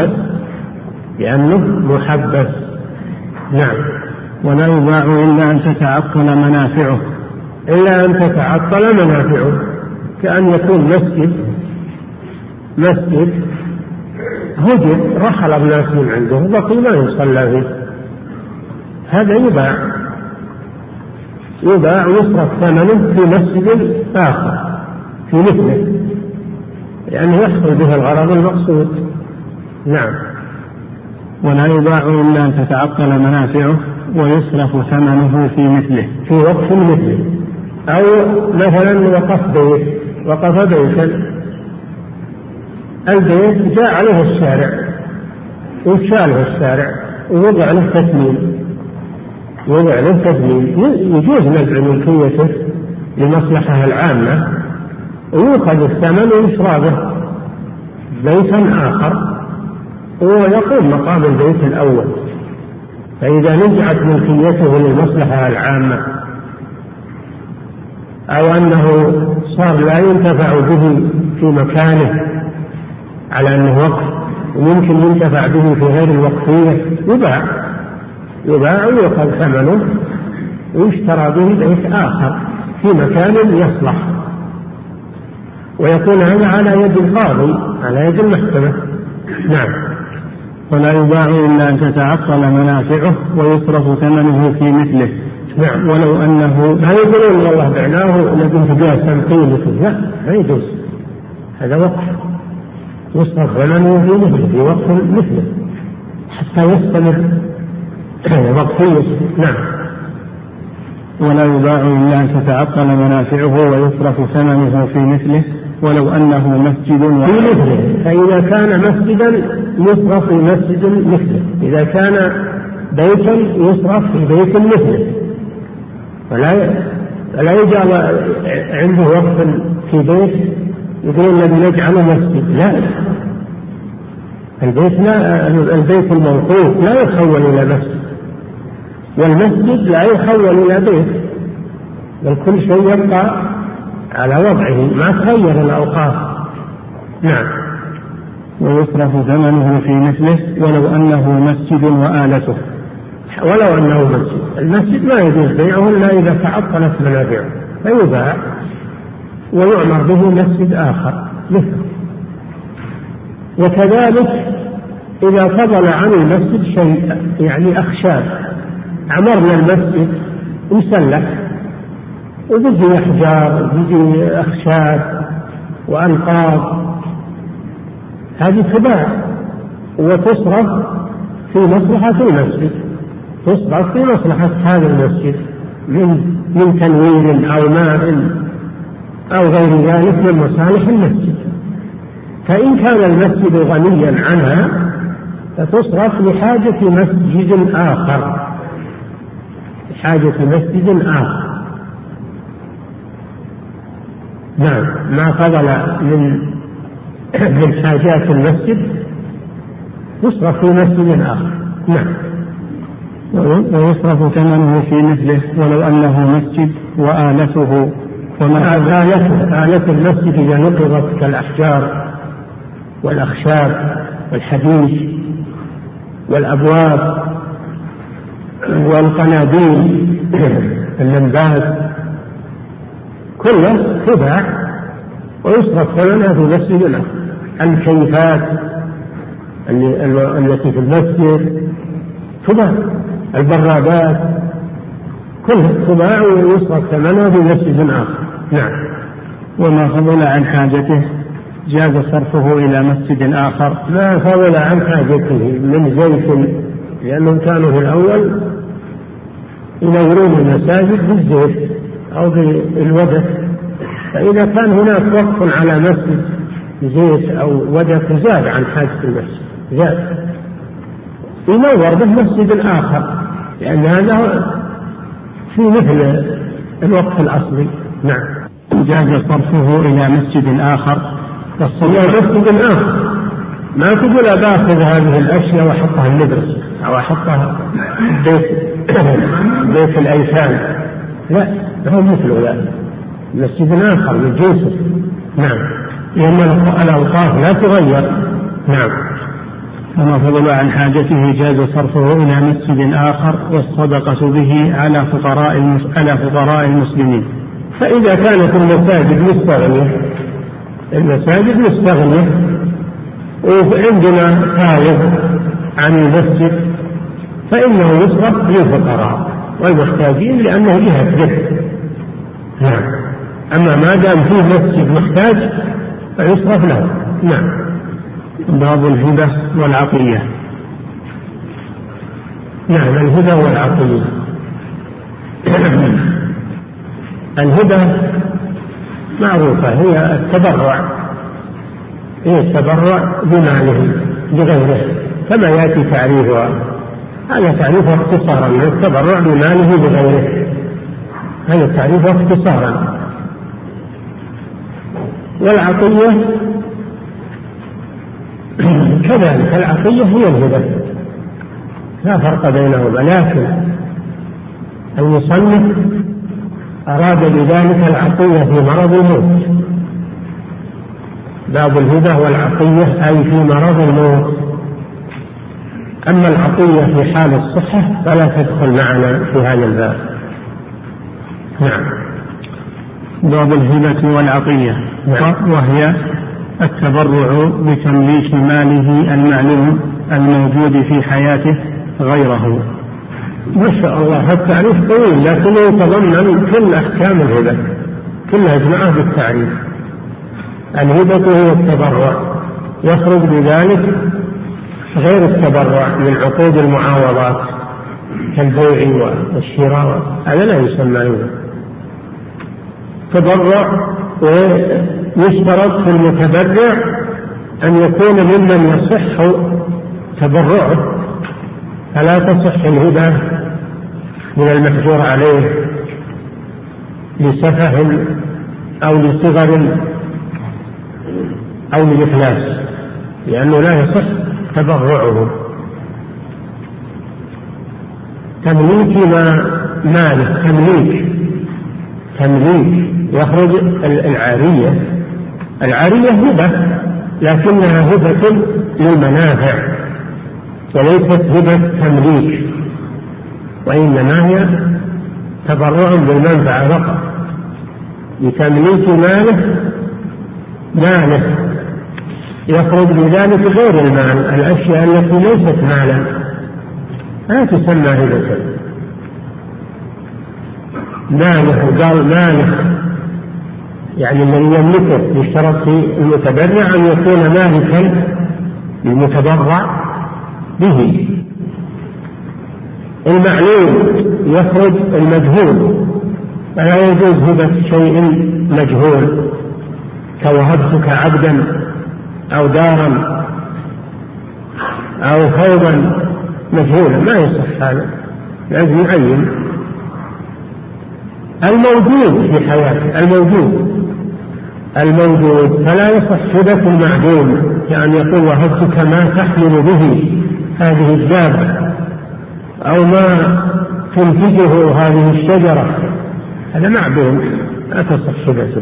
[SPEAKER 2] محبس. نعم.
[SPEAKER 1] ولا يباع إلا أن تتعطل منافعه.
[SPEAKER 2] إلا أن تتعطل منافعه، كأن يكون مسجد هدر رحل الناس من عنده بقي ما يصلى فيه، هذا يباع ويصرف ثمنه في مسجد آخر في مثله لأنه يحصل به الغرض المقصود. نعم.
[SPEAKER 1] ولا يباع إلا أن تتعطل منافعه ويصرف ثمنه في مثله،
[SPEAKER 2] في وقف مثله. أو مثلا وقف بيتا، البيت جاء عليه الشارع وشاله الشارع ووضع له تثمين، يجوز نزع ملكيته لمصلحة العامة ويؤخذ الثمن ويشرى به بيتا آخر ويقوم مقام البيت الأول. فإذا نزعت ملكيته للمصلحة العامة أو أنه صار لا ينتفع به في مكانه على أنه وقف ويمكن ينتفع به في غير الوقفية، يباع ويؤخذ ثمنه ويشترى به بيت آخر في مكان يصلح، ويكون هذا على يد القاضي على يد المحكمة. نعم.
[SPEAKER 1] ولا يباع إلا أن تتعطل منافعه ويصرف ثمنه في مثله.
[SPEAKER 2] نعم.
[SPEAKER 1] ولو أنه
[SPEAKER 2] ما يقولون والله بعناه نبي تجاه قيمته، لا، ما يجوز، هذا وقف يصرف ثمنه في مثله في وقف مثله حتى يستمر وقفية. نعم.
[SPEAKER 1] ولا يباع إلا أن تتعطل منافعه ويصرف ثمنه في مثله ولو أنه مسجد
[SPEAKER 2] في مثله. فإذا كان مسجدا يصرف في مسجد مثله، إذا كان بيتا يصرف في بيت مثله، فلا يجعل عنده وقف في بيت يقول الذي نجعله مسجد، لا، البيت الموقوف لا يحول إلى مسجد والمسجد لا يحول إلى بيت، بل كل شيء يبقى على وضعه ما تغير الأوقاف. نعم.
[SPEAKER 1] ويصرف ثمنه في مثله ولو أنه مسجد وآلته.
[SPEAKER 2] ولو أنه مسجد، المسجد ما يجوز بيعه إلا إذا تعطلت منافعه فيباع ويعمر به مسجد آخر مثله. وكذلك إذا فضل عن المسجد شيء يعني أخشاب، عمرنا المسجد مسلح وبيجي أحجار وبيجي أخشاب وأنقاض، هذه تباع وتصرف في مصلحة المسجد، تصرف في مصلحة هذا المسجد من تنوير أو ماء أو غير ذلك من مصالح المسجد. فإن كان المسجد غنيا عنها فتصرف لحاجة مسجد آخر، نعم. ما فضل من حاجات المسجد يصرف في مسجد آخر. نعم.
[SPEAKER 1] ويصرف ثمنه في مثله ولو أنه مسجد وآلته.
[SPEAKER 2] آلة المسجد إذا نقضت كالأحجار والأخشاب والحديد والأبواب والقناديل اللمبات كلها تباع ويصرف ثمنها في مسجد آخر. الكيفات التي في المسجد تباع البرادات كلها تباع ويصرف ثمنها في مسجد آخر. نعم.
[SPEAKER 1] وما فضل عن حاجته جاز صرفه إلى مسجد آخر.
[SPEAKER 2] ما فضل عن حاجته من زيت، لأنهم كانوا في الأول ينورون المساجد بالزيت أو بالودك، فإذا كان هناك وقف على مسجد زيت أو ودك زاد عن حاجة المسجد، زاد ينور به مسجد آخر، لأن هذا في مثل الوقف الأصلي. نعم.
[SPEAKER 1] جاز صرفه إلى مسجد آخر.
[SPEAKER 2] إلى مسجد آخر، ما تقول باخذ هذه الأشياء وأحطها المدرسة أو أحطها بيت الأيتام، لا، هو مثل ذلك مسجد آخر من جنسه. نعم. لأن الأوقاف لا تغير. نعم.
[SPEAKER 1] وما فضل عن حاجته جاز صرفه إلى مسجد آخر والصدقة به على فقراء المسلمين.
[SPEAKER 2] فإذا كانت المساجد مستغنية وعندنا فائض عن المسجد فإنه يصرف للفقراء والمحتاجين لأنه جهة ذكر. نعم. أما ما دام فيه مسجد محتاج فيصرف له. نعم.
[SPEAKER 1] باب الهبة والعطية.
[SPEAKER 2] نعم. الهبة والعطية. الهبة معروفة، هي التبرع بماله بغيره كما يأتي تعريفها. هذا تعريفها اختصارا، التبرع بماله بغيره، هذا تعريفها اختصارا. والعطية كذلك، العطية هي الهبة، لا فرق بينهما، لكن المصنف أراد بذلك العطية في مرض الموت. باب الهبة والعطية أي في مرض الموت. أما العطية في حال الصحة فلا تدخل معنا في هذا الباب. نعم.
[SPEAKER 1] باب الهبة والعطية. نعم. وهي التبرع بتمليك ماله المعلوم الموجود في حياته غيره.
[SPEAKER 2] ما شاء الله، التعريف طويل لكنه يتضمن كل أحكام الهبة، كلها جمعها بالتعريف. الهبة هي التبرع، يخرج بذلك غير التبرع من عقود المعاوضات كالبيع والشراء، هذا لا يسمى هبة. تبرع، ويشترط في المتبرع أن يكون ممن يصح تبرعه، فلا تصح الهبة من المحجور عليه لسفه أو لصغر أو لإفلاس، لأنه لا يصح تبرعه. تمليك ماله، تمليك يخرج العارية هبة، لكنها هبة للمنافع وليست هبة تمليك، وإنما هي تبرع بالمنفعة فقط. بتمليك ماله يخرج بذلك غير المال، الأشياء التي ليست مالا لا تسمى هبة. ماله يعني الذي يملكه، يشترط في المتبرع أن يكون مالكا للمتبرع به. المعلوم يخرج المجهول، فلا يجوز هبة شيء مجهول كوهبتك عبدا أو دارا أو ثوبا مجهولا، ما يصح هذا، لازم يعين الموجود في حياته، الموجود فلا يصح هبة المعدوم، يعني يقول وهبتك ما تحمل به هذه الدابة أو ما تنتجه هذه الشجرة، هذا معدوم لا تصح هبته.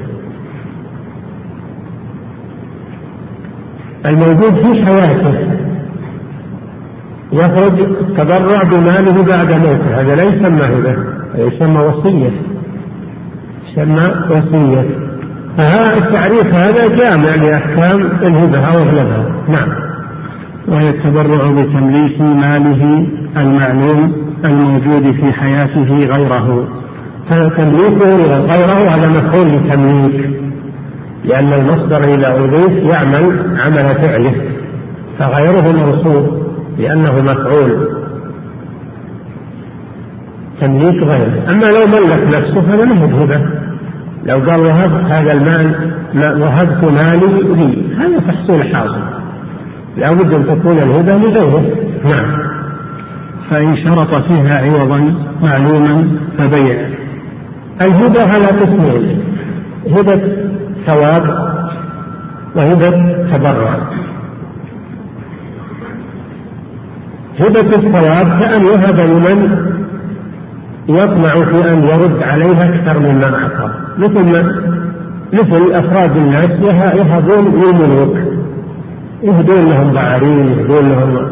[SPEAKER 2] الموجود في حياته يخرج التبرع بماله بعد موته، هذا لا يسمى هبة، يسمى وصية، فهذا التعريف هذا جامع لأحكام الهبة أو أغلبها. نعم.
[SPEAKER 1] وهي التبرع بتمليك ماله المعلوم الموجود في حياته غيره.
[SPEAKER 2] فتمليكه غيره هذا مفعول لتمليك، لأن المصدر إذا أضيف يعمل عمل فعله، فغيره موصوف لأنه مفعول تمليك غيره. أما لو ملك نفسه هذا ما هو هبة، لو قال وهبت هذا المال وهبت مالي لي، هذا تحصيل حاصل، لا بد أن تكون الهبة لغيره. نعم.
[SPEAKER 1] فإن شرط فيها عوضا معلوما فبيع.
[SPEAKER 2] الهبة على قسمين: هبة ثواب وهبة تبرع. هبة الثواب كأن يهب لمن يطمع في أن يرد عليها أكثر مما أعطى، مثل أفراد الناس يهبون للملوك، يهدون لهم بعارين، يهدون لهم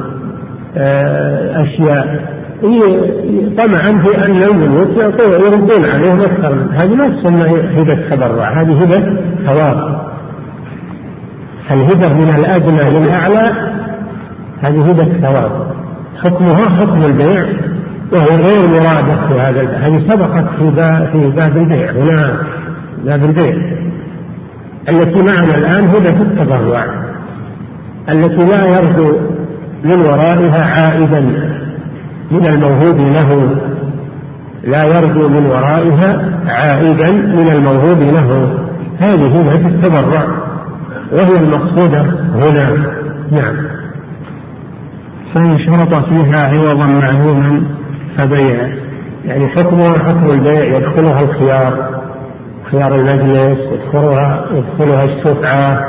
[SPEAKER 2] أشياء طمعا في أن الملوك يردون عليهم أكثر. هذه ما تسمى هبة تبرع، هذه هبة ثواب. الهبة من الأدنى للأعلى هذه هبة ثواب، حكمها حكم البيع وهي غير مرادة في هذا. هذه سبقت في باب البيع. هنا باب البيع التي معنا الآن هبة التبرع، التي لا يرجو من ورائها عائدا من الموهوب له، لا يرجو من ورائها عائدا من الموهوب له. هذه هبة التبرع وهي المقصودة هنا. نعم.
[SPEAKER 1] فإن شرط فيها عوضا معلوما فبيع،
[SPEAKER 2] يعني حكمها حكم البيع، يدخلها الخيار، خيار المجلس، يدخلها الشفعة،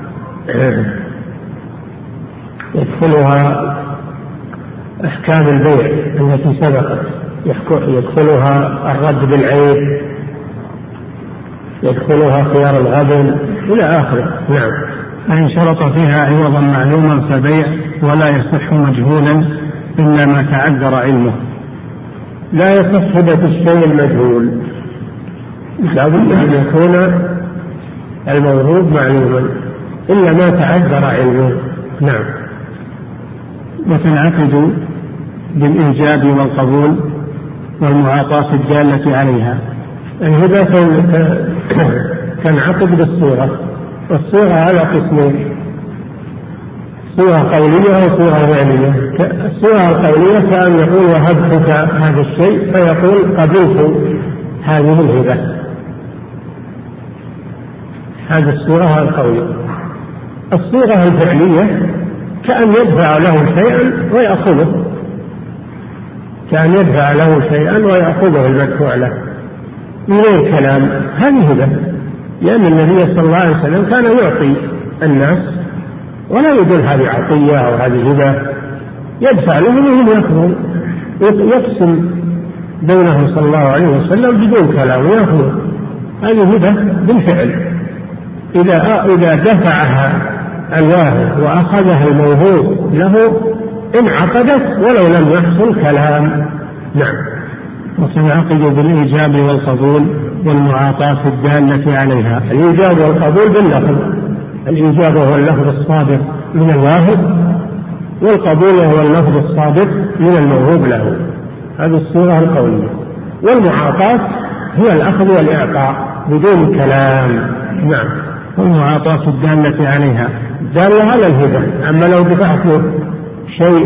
[SPEAKER 2] يدخلها أحكام البيع التي سبقت، يدخلها الرد بالعيب، يدخلها خيار الغبن إلى آخره. نعم.
[SPEAKER 1] فإن شرط فيها عوضا معلوما فبيع ولا يصح مجهولا إلا ما تعذر علمه.
[SPEAKER 2] لا يصح هبة الشيء المجهول، لا بد أن يكون الموهوب معلوما إلا ما تعذر علمه. نعم.
[SPEAKER 1] وتنعقد بالإيجاب والقبول والمعاطاة الدالة عليها.
[SPEAKER 2] الهبة تنعقد بالصيغة، والصيغة على قسمين: صيغة قولية وصيغة فعلية. الصيغة القولية كأن يقول وهبتك هذا الشيء، فيقول قبلت هذه الهبة، هذه الصيغة القولية. الصيغة الفعلية كأن يدفع له شيئا ويأخذه، كأن يدفع له شيئا ويأخذه المدفوع له من غير كلام. هذه هبة، لأن النبي صلى الله عليه وسلم كان يعطي الناس ولا يقول هذه عطية أو هذه هبة، يدفع لهم وهم يأخذون، يقسم بينهم صلى الله عليه وسلم بدون كلام ويأخذون. هذه هبة بالفعل. إذا دفعها الواهب وأخذها الموهوب له انعقدت ولو لم يحصل كلام. نعم.
[SPEAKER 1] وتنعقد بالإيجاب والقبول والمعاطاة الدالة عليها.
[SPEAKER 2] الإيجاب والقبول باللفظ، الإيجاب هو اللفظ الصادق من الواهب، والقبول هو اللفظ الصادق من الموهوب له، هذه الصورة القولية. والمعاطاة هي الأخذ والإعطاء بدون كلام. نعم.
[SPEAKER 1] والمعاطاة الدالة عليها،
[SPEAKER 2] دالة على الهبة. أما لو دفعت شيء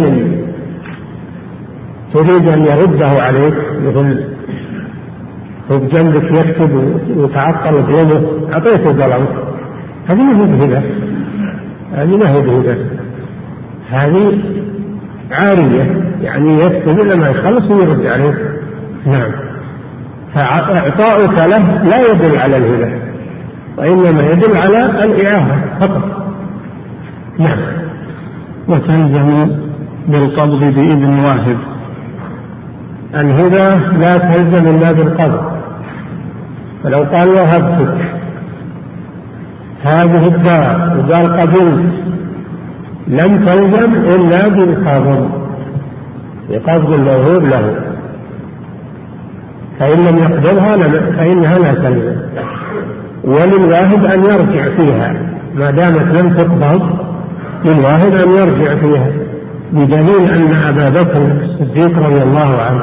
[SPEAKER 2] تريد أن يرده عليك، مثل هو بجنبك يكتب ويتعطل بيده أعطيته قلم، هذه ما هي بهبة، هذه ما هي بهبة، هذه عارية، يعني يكتب إلى ما يخلص ويرد عليه. نعم. فإعطاؤك له لا يدل على الهبة، وإنما يدل على الإعارة فقط. نعم.
[SPEAKER 1] وتلزم بالقبض بإذن واهب.
[SPEAKER 2] الهبة لا تلزم إلا بالقبض، فلو قال وهبتك هذه الدار وقال قبلت لم تلزم إلا بالقبض، بقبض الموهوب له، فإن لم يقبضها فإنها لا تلزم. وللواهب أن يرجع فيها ما دامت لم تقبض، للواهب أن يرجع فيها بدليل أن أبا بكر الصديق رضي الله عنه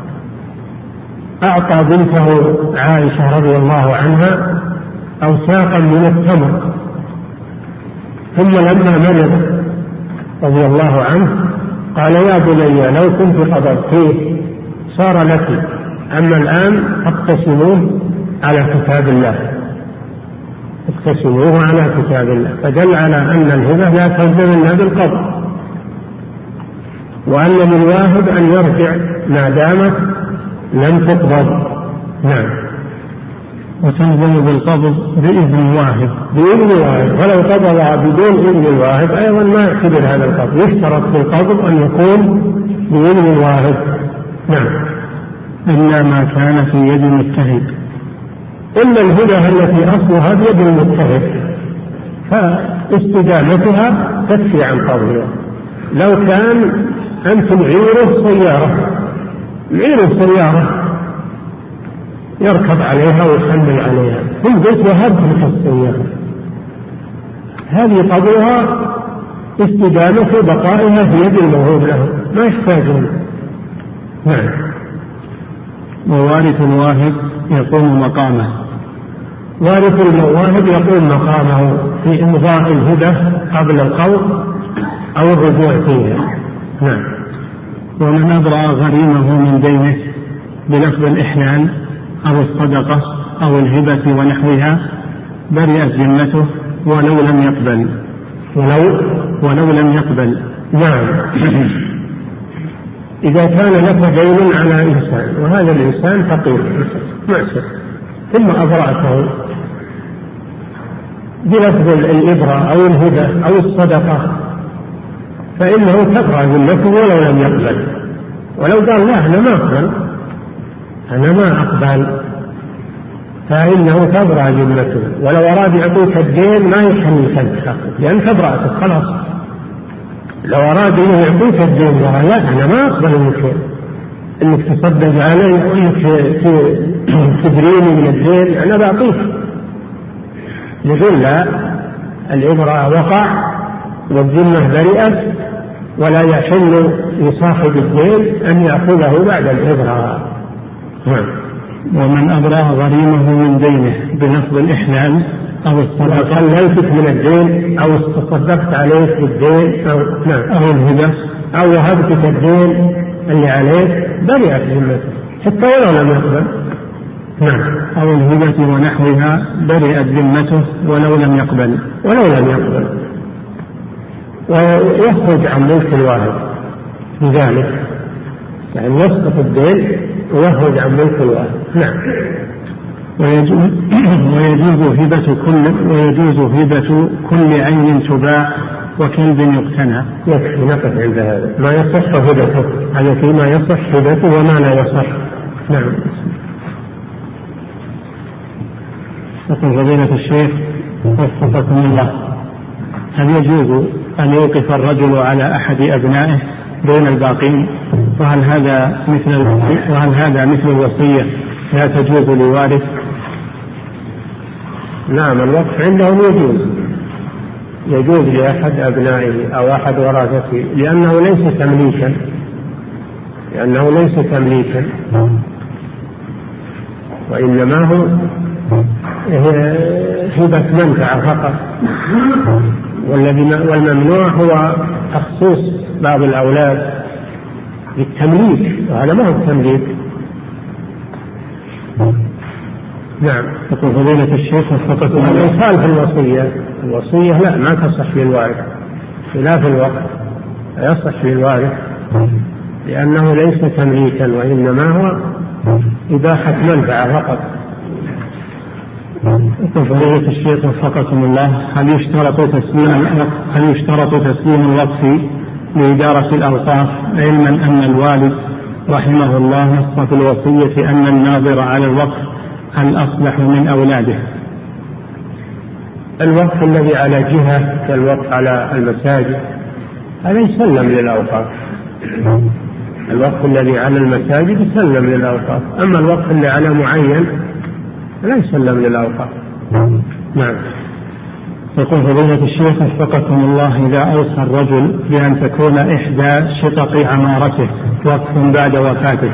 [SPEAKER 2] أعطى بنته عائشة رضي الله عنها أوساقا من التمر، ثم لما مرض رضي الله عنه قال يا بني لو كنت قبضتيه صار لك، أما الآن فاقتسموه على كتاب الله، اقتسموه على كتاب الله، فدل على أن الهبة لا تلزم إلا بالقبض، وأن للواهب أن يرجع ما دامت لم تقبض. نعم.
[SPEAKER 1] وتلزم بالقبض بإذن الواهب.
[SPEAKER 2] بإذن الواهب، ولو قبض بدون إذن الواهب أيضا ما يعتبر هذا القبض، يشترط في القبض أن يكون بإذن الواهب. نعم.
[SPEAKER 1] إلا ما كان في يد المتهب.
[SPEAKER 2] إلا الهبة التي أصلها بيد المتهب فاستدامتها تكفي عن قبضها. لو كان أنتم عيره سيارة يركب عليها ويحمل عليها، ثم قلت وهبت لك السيارة، هذه قبضها استدامة بقائها في يد الموهوب له، ما يحتاجون. نعم.
[SPEAKER 1] ووارث الواهب يقوم مقامه.
[SPEAKER 2] وارث المواهب يقوم مقامه في إمضاء الهبة قبل القبض أو الرجوع فيها. نعم.
[SPEAKER 1] ومن أبرأ غريمه من دينه بلفظ الإحلال أو الصدقة أو الهبة ونحوها برئت ذمته ولو لم يقبل.
[SPEAKER 2] نعم. إذا كان لك دين على إنسان وهذا الإنسان فقير معسر ثم أبرأته بلفظ الإبرة أو الهبة أو الصدقة فإنه تبرأ ذمته ولو لم يقبل، ولو قال لا أنا ما أقبل فإنه تبرأ ذمته، ولو أراد يعطيك الدين ما يحمل كذا لأن تبرأتك خلاص. لو أراد أنه يعطيك الدين قال لا أنا ما أقبل منك إنك تصدق علي وإنك تدريني من الدين، أنا بعطيك. يقول لا، الإبرة وقع والذمة برئت ولا يحل لصاحب الدين أن يأخذه بعد الإبرة.
[SPEAKER 1] ومن أبرأ غريمه من دينه بلفظ الإحلال أو الصدقة
[SPEAKER 2] خليتك من الدين أو تصدقت عليك بالدين أو
[SPEAKER 1] الهبة
[SPEAKER 2] أو وهبتك الدين اللي عليك برئت ذمته حتى ولو لم يقبل.
[SPEAKER 1] أو الهبة ونحوها برئت ذمته ولو لم يقبل.
[SPEAKER 2] ويخرج عن ملك الواهب بذلك، يعني يسقط الدين ويخرج عن ملك الواهب. نعم.
[SPEAKER 1] ويجوز هبة كل عين تباع وكلب يقتنى.
[SPEAKER 2] يكفي نقف عند هذا، ما يصح هبته، هذا فيما يصح هبته وما لا يصح. نعم.
[SPEAKER 1] يقول فضيلة الشيخ وفقكم الله، هل يجوز أن يوقف الرجل على أحد أبنائه دون الباقين؟ وهل هذا مثل الوصية لا تجوز لوارث؟
[SPEAKER 2] نعم، الوقف عندهم يجوز لأحد أبنائه أو أحد ورثته لأنه ليس تمليكا وإنما هو هبة منفعة فقط، والممنوع هو تخصيص بعض الأولاد بالتمليك، وهذا ما هو التمليك. نعم.
[SPEAKER 1] يقول فضيلة الشيخ وفقكم الله،
[SPEAKER 2] الإنسان في الوصية لا ما تصح للوارث، خلاف الوقف يصح للوارث لأنه ليس تمليكا وإنما هو إباحة منفعة فقط.
[SPEAKER 1] يقول فضيلة الشيخ وفقكم الله، هل يشترط تسليم الوقف لإدارة الأوقاف، علما أن الوالد رحمه الله نص في الوصية أن الناظر على الوقف الأصلح من أولاده؟
[SPEAKER 2] الوقف الذي على جهة كالوقف على المساجد هذا يسلم للأوقاف، الوقف الذي على المساجد يسلم للأوقاف، أما الوقف اللي على معين لا يسلم للأوقاف. نعم.
[SPEAKER 1] يقول فضيلة الشيخ وفقكم الله: إذا أوصى الرجل بأن تكون إحدى شقق عمارته وقفا بعد وفاته،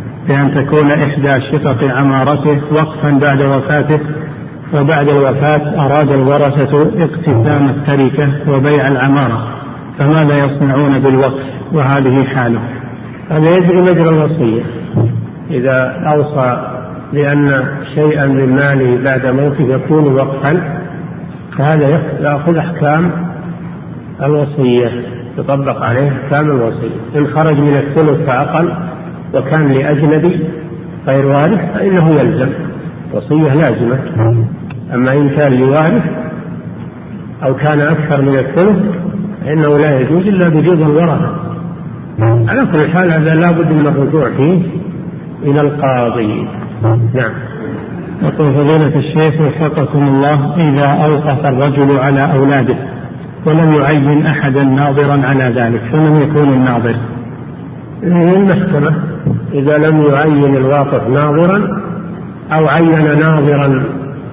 [SPEAKER 1] وقفا بعد وفاته، وبعد الوفاة أراد الورثة اقتسام التركة وبيع العمارة، فماذا يصنعون بالوقف وهذه حاله؟
[SPEAKER 2] هذا يجري مجرى الوصية. إذا أوصى بأن شيئا من ماله بعد موته يكون وقفا، فهذا يأخذ أحكام الوصية، يطبق عليه أحكام الوصية. إن خرج من الثلث فأقل وكان لأجنبي غير وارث فإنه يلزم، وصية لازمة. أما إن كان لوارث أو كان أكثر من الثلث فإنه لا يجوز إلا بجوز الورثة. على كل حال هذا لا بد من الرجوع فيه إلى القاضي. نعم.
[SPEAKER 1] يقول فضيلة الشيخ وفقكم الله: إذا أوقف الرجل على أولاده ولم يعين أحدا ناظرا على ذلك، فمن يكون الناظر؟
[SPEAKER 2] المحكمة. إذا لم يعين الواقف ناظرا أو عين ناظرا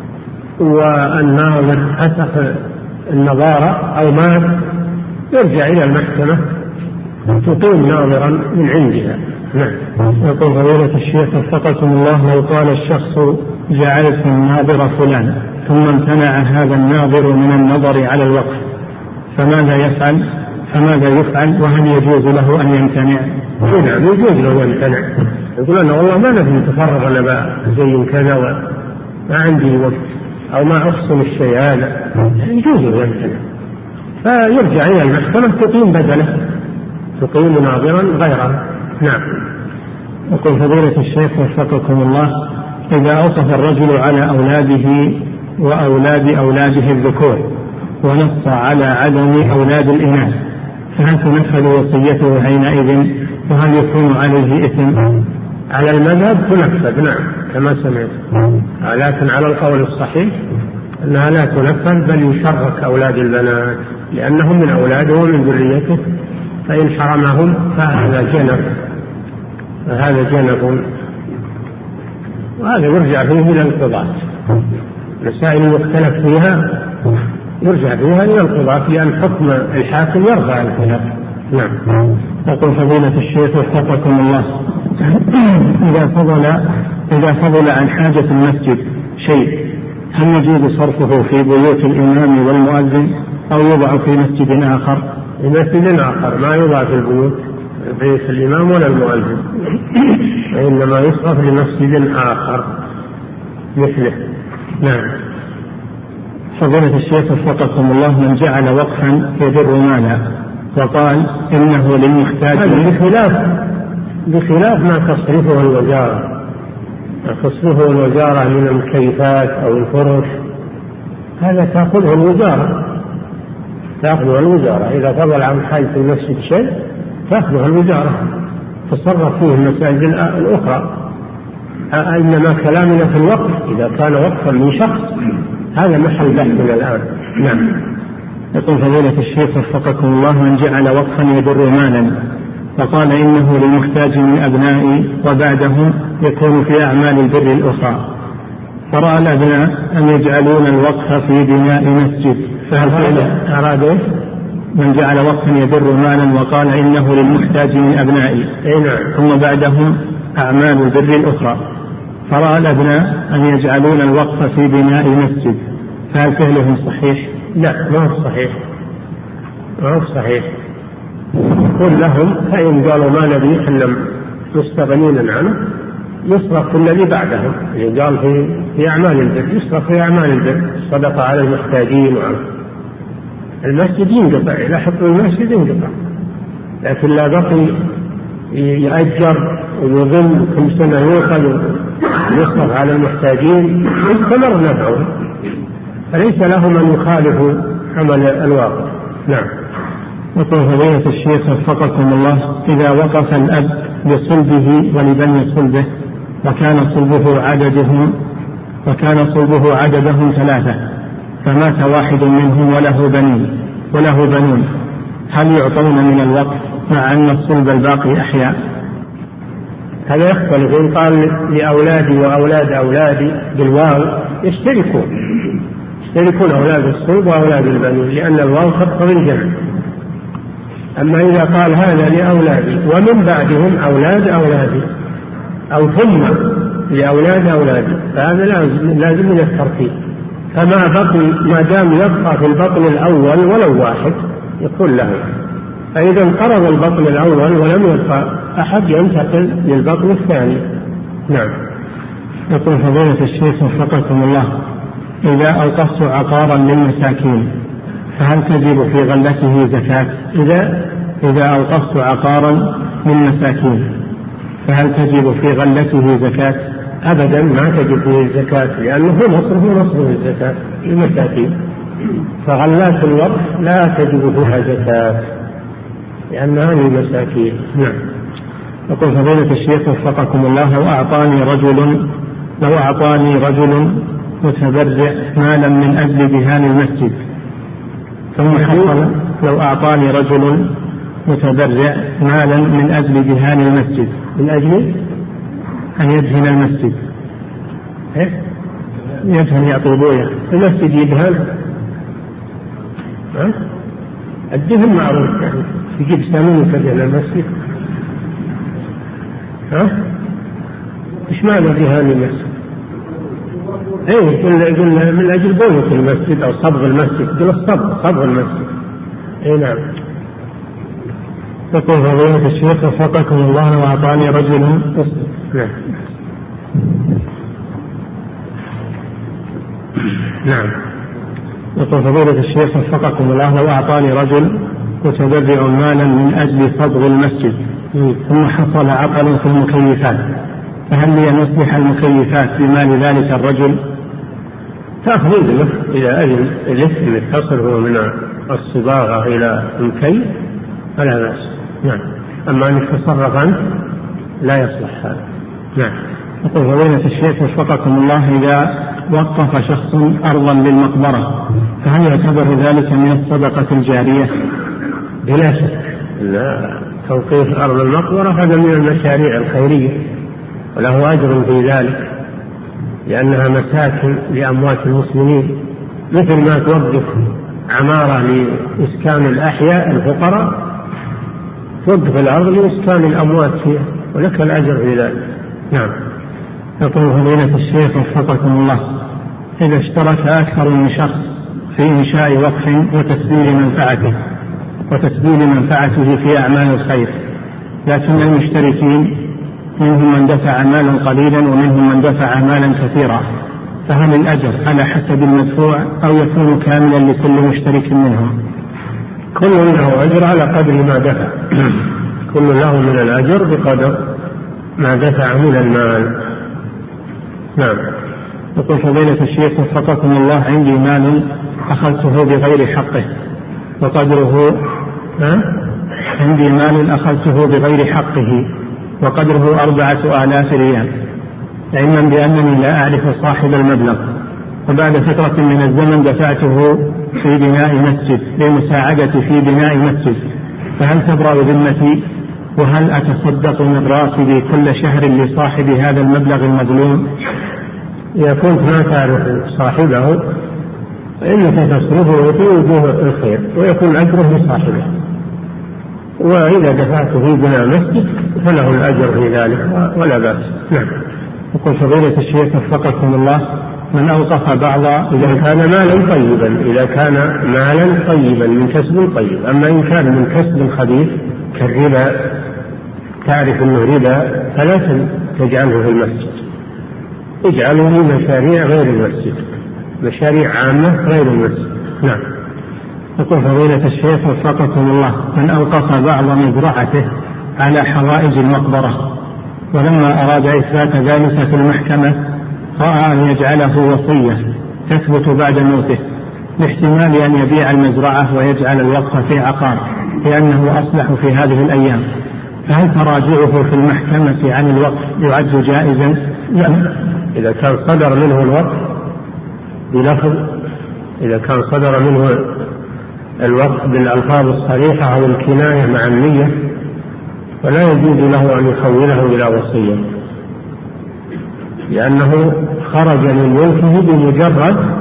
[SPEAKER 2] والناظر حسب النظارة أو مات، يرجع إلى المحكمة تقيم ناظرا من عندها. نعم.
[SPEAKER 1] يقول فضيلة الشيخ وفقكم الله: لو قال الشخص جعلت الناظر فلان ثم امتنع هذا الناظر من النظر على الوقف، فماذا يفعل وهل يجوز له أن يمتنع؟
[SPEAKER 2] نعم، يجوز له أن يمتنع. يقول أنا والله ما نبي نتفرغ، أنا زي كذا ما عندي وقت أو ما أحسن الشيء هذا، يجوز له يمتنع، فيرجع إلى المحكمة تقيم بدله، تقيم ناظرا غيره. نعم.
[SPEAKER 1] يقول فضيلة الشيخ وفقكم الله: إذا أوصف الرجل على أولاده وأولاد أولاده الذكور ونص على عدم أولاد الإناث، فهل تنفذ وصيته حينئذ وهل يكون عليه إثم؟
[SPEAKER 2] على المذهب تنفذ، نعم كما سمعت، لكن على القول الصحيح أنها لا تنفذ، بل يشرك أولاد البنات لأنهم من أولاده ومن ذريته، فإن حرمهم فهذا جنب، وهذا يرجع فيه إلى القضاة. مسائل المختلف فيها يرجع فيها إلى القضاة، لأن حكم الحاكم يرفع الخلاف. نعم.
[SPEAKER 1] يقول فضيلة الشيخ وفقكم الله: إذا فضل عن حاجة المسجد شيء، هل يجوز صرفه في بيوت الإمام والمؤذن أو يوضع في مسجد آخر؟
[SPEAKER 2] في مسجد آخر، ما يوضع في بيت الإمام ولا المؤذن، وإنما يصرف لمسجد آخر مثله. نعم.
[SPEAKER 1] فضيلة الشيخ وفقكم الله: من جعل وقفا يجر مالا وقال إنه للمحتاج،
[SPEAKER 2] بخلاف ما تصرفه الوزارة من المكيفات أو الفرش، هذا تأخذه الوزارة. إذا فضل عن حاجة المسجد شيء تأخذها الوزارة، تصرف فيه المساجد الأخرى. إنما كلامنا في الوقف إذا كان وقفا من شخص، هذا محل بحثنا الآن. نعم.
[SPEAKER 1] يقول فضيلة الشيخ وفقكم الله: من جعل وقفا يجر مالا وقال إنه للمحتاج من أبنائي وبعدهم يكون في أعمال البر الأخرى، فرأى الأبناء أن يجعلون الوقف في بناء مسجد، فهل
[SPEAKER 2] أراد
[SPEAKER 1] من جعل وقفا يجر مالا وقال إنه للمحتاج من أبنائي ثم بعدهم أعمال البر الأخرى، فرأى الأبناء أن يجعلون الوقف في بناء مسجد، فهل فعلهم صحيح؟
[SPEAKER 2] لا، ما هو صحيح. قل لهم فإن قالوا ما نبي إحنا مستغنين عنه يصرف في الذي بعدهم، قال في أعمال البر، يصرف في أعمال البر، الصدقة على المحتاجين وعلى المسجد ينقطع، إلى حكم المسجد ينقطع، لكن لا بقي يأجر ويظل كل سنة يوصل يصرف على المحتاجين يستمر نفعه، فليس لهم أن يخالفوا عمل الواقع. نعم.
[SPEAKER 1] يقول فضيلة الشيخ وفقكم الله: إذا وقف الأب بصلبه ولبني صلبه وكان صلبه عددهم 3، فمات واحد منهم وله بنون، هل يعطون من الوقف مع أن الصلب الباقي أحياء؟
[SPEAKER 2] هذا يختلف. إن قال لأولادي وأولاد أولادي بالواو يشتركون يكون أولاد الصلب وأولاد البنين، لأن الواو تقتضي الجمع. أما إذا قال هذا لأولادي ومن بعدهم أولاد أولادي أو ثم لأولاد أولادي فهذا لازم من الترتيب. فما بقي ما دام يبقى في البطن الأول ولو واحد يكون له. فإذا انقرض البطن الأول ولم يبقى أحد ينتقل للبطن الثاني. نعم.
[SPEAKER 1] يقول فضيلة الشيخ وفقكم الله: إذا أوقفت عقارا للمساكين فهل تجب في غلته زكاة؟ إذا أوقفت عقارا للمساكين فهل تجب في غلته زكاة؟
[SPEAKER 2] أبدا ما تجب فيه الزكاة، لأنه نصره الزكاة للمساكين. فغلات الوقف لا تجب فيها زكاة لأنها للمساكين. نعم.
[SPEAKER 1] يقول فضيلة الشيخ وفقكم الله: لو أعطاني رجل متبرع مالا من أجل دهان المسجد ثم حصل لو أعطاني رجل متبرع مالا من أجل دهان المسجد،
[SPEAKER 2] من أجل
[SPEAKER 1] أن يدهن المسجد، يدهن يعطي بوية
[SPEAKER 2] المسجد يدهن، الدهن معروف يعني يجيب سامون كدهن المسجد. إيش معنى دهان المسجد؟ يقول من أجل بوية المسجد أو صبغ المسجد، يقول صبغ المسجد. نعم.
[SPEAKER 1] يقول فضيلة الشيخ وفقكم الله: لو أعطاني رجل
[SPEAKER 2] نعم.
[SPEAKER 1] يقول فضيلة الشيخ وفقكم الله: لو أعطاني رجل متبرع مالا من أجل صبغ المسجد ثم حصل عطل في المكيفات فهل لي أن أصلح المكيفات بمال ذلك الرجل؟
[SPEAKER 2] تأخذ له إذا أذن الاسم يتصل من الصباغة إلى المكيف فلا بأس. نعم. أما أن يتصرف أنت لا يصلح هذا. نعم.
[SPEAKER 1] يقول فضيلة الشيخ وفقكم الله: إذا وقف شخص أرضا للمقبرة فهل يعتبر ذلك من الصدقة الجارية؟
[SPEAKER 2] بلا شك. لا، توقيف أرض المقبرة هذا من المشاريع الخيرية وله أجر في ذلك، لأنها مساكن لأموات المسلمين، مثل ما توقف عمارة لإسكان الأحياء الفقراء توقف الأرض لإسكان الأموات فيها ولك الأجر في ذلك. نعم.
[SPEAKER 1] يقول فضيلة الشيخ وفقكم الله: إذا اشترك أكثر من شخص في إنشاء وقف وتسبيل منفعته في أعمال الخير، لكن المشتركين منهم من دفع مالا قليلا ومنهم من دفع مالا كثيرا، فهل الأجر على حسب المدفوع أو يكون كاملا لكل مشترك منهم؟
[SPEAKER 2] كل له أجر على قدر ما دفع، كل له من الأجر بقدر ما دفع من المال. نعم.
[SPEAKER 1] يقول فضيلة الشيخ وفقكم الله: عندي مال أخذته بغير حقه وقدره عندي مال أخذته بغير حقه وقدره 4,000 ريال، علما بأنني لا أعرف صاحب المبلغ، وبعد فترة من الزمن دفعته في بناء مسجد لمساعدتي في بناء مسجد، فهل تبرأ ذمتي؟ وهل أتصدق من راتبي كل شهر لصاحب هذا المبلغ المظلوم؟
[SPEAKER 2] إذا كنت ما تعرف صاحبه فإنك تصرفه في وجوه الخير ويكون أجره لصاحبه، وإذا دفعته في بناء مسجد فله الأجر في ذلك ولا بأس. نعم.
[SPEAKER 1] يقول فضيلة الشيخ وفقكم الله: من أوقف بعض
[SPEAKER 2] إذا كان مالا طيبا من كسب طيب، أما إن كان من كسب خبيث كالربا تعرف أنه ربا فلا تجعله في المسجد، اجعله لمشاريع غير المسجد، مشاريع عامة غير المسجد. نعم.
[SPEAKER 1] يقول فضيلة الشيخ وفقكم الله: من أوقف بعض مزرعته على حوائج المقبرة ولما أراد إثبات ذلك في المحكمة رأى أن يجعله وصية تثبت بعد موته، باحتمال أن يبيع المزرعة ويجعل الوقف في عقار لأنه أصلح في هذه الأيام، فهل تراجعه في المحكمة عن الوقف يعد جائزا؟
[SPEAKER 2] لا، إذا كان صدر منه الوقف بلفظ، إذا كان صدر منه الوقف بالألفاظ الصريحة أو الكناية مع النية فلا يجوز له أن يحوله إلى وصية، لأنه خرج من ملكه بمجرد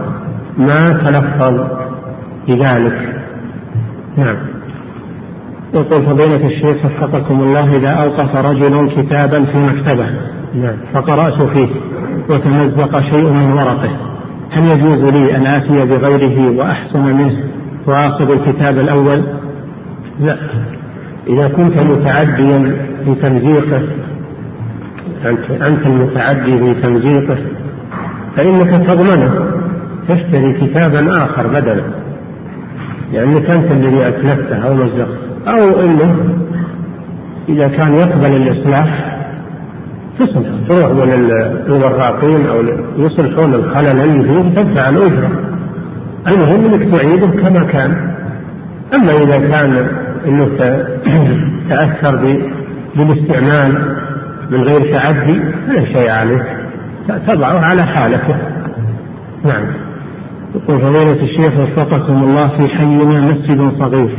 [SPEAKER 2] ما تلفظ بذلك. نعم.
[SPEAKER 1] يقول فضيلة الشيخ وفقكم الله: إذا أوقف رجل كتابا في مكتبة فقرأت فيه وتمزق شيء من ورقه، هل يجوز لي أن آتي بغيره وأحسن منه وآخذ الكتاب الأول؟
[SPEAKER 2] لا، إذا كنت متعديا في تمزيقه، أنت المتعدي في تمزيقه، فإنك تضمنه تشتري كتابا آخر بدله، لأنك أنت الذي أتلفته أو مزقته، أو إنه إذا كان يقبل الإصلاح تروح للوراقين أو يصلحون الخلل اللي فيه تدفع الأجرة. المهم أنك تعيده كما كان. أما إذا كان أنه تأثر بالاستعمال من غير تعدي فلا شيء عليك، تضعه على حالته. نعم.
[SPEAKER 1] يقول فضيلة الشيخ وفقكم الله: في حينا مسجد صغير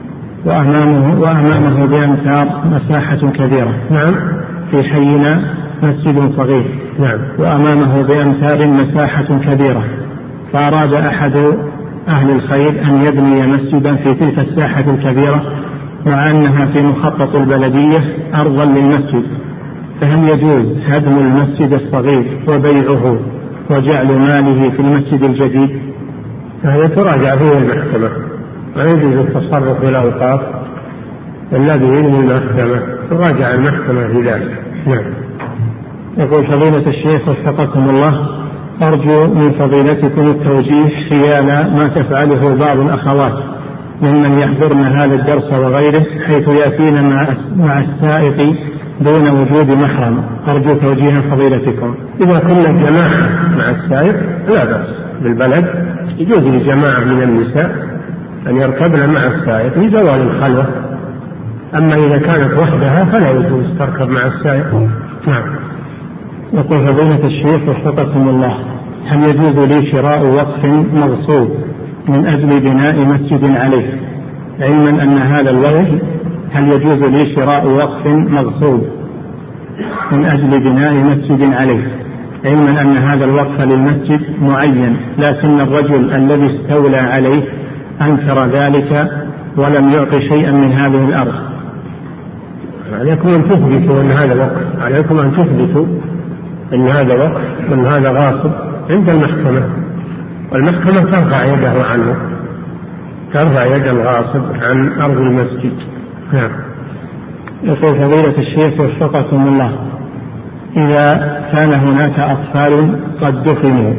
[SPEAKER 1] وأمامه بأمتار مساحة كبيرة.
[SPEAKER 2] نعم.
[SPEAKER 1] في حينا مسجد صغير وأمامه بأمتار مساحة كبيرة، فأراد أحد أهل الخير أن يبني مسجدا في تلك الساحة الكبيرة مع أنها في مخطط البلدية أرضا للمسجد، فهل يجوز هدم المسجد الصغير وبيعه وجعل ماله في المسجد الجديد؟
[SPEAKER 2] هذا تراجع فيه المحكمة، لا يجوز التصرف في الأوقاف إلا بإذن المحكمة، تراجع المحكمة في ذلك. نعم.
[SPEAKER 1] يقول فضيلة الشيخ وفقكم الله: أرجو من فضيلتكم التوجيه حيال ما تفعله بعض الأخوات ممن يحضرن هذا الدرس وغيره، حيث يأتين مع السائق دون وجود محرم. أرجو توجيه فضيلتكم.
[SPEAKER 2] إذا كنا جماعة مع السائق لا بأس، بالبلد يجوز لجماعة من النساء أن يركبن مع السائق لزوال الخلوة، أما إذا كانت وحدها فلا يجوز تركب مع السائق. نعم.
[SPEAKER 1] يقول فضيلة الشيخ وفقكم الله: هل يجوز لي شراء وقف مغصوب من أجل بناء مسجد عليه، علما أن هذا الوقف هل يجوز لي شراء وقف مغصوب من أجل بناء مسجد عليه، علما أن هذا الوقف للمسجد معين، لكن الرجل الذي استولى عليه أنكر ذلك ولم يعطي شيئا من هذه الأرض؟
[SPEAKER 2] عليكم أن تثبتوا أن هذا وقف، عليكم أن تثبتوا أن هذا وقف وأن هذا غاصب عند المحكمة، والمحكمة ترفع يده عنه، ترفع يد الغاصب عن أرض المسجد. نعم.
[SPEAKER 1] يقول فضيلة الشيخ وفقكم الله: إذا كان هناك أطفال قد دفنوا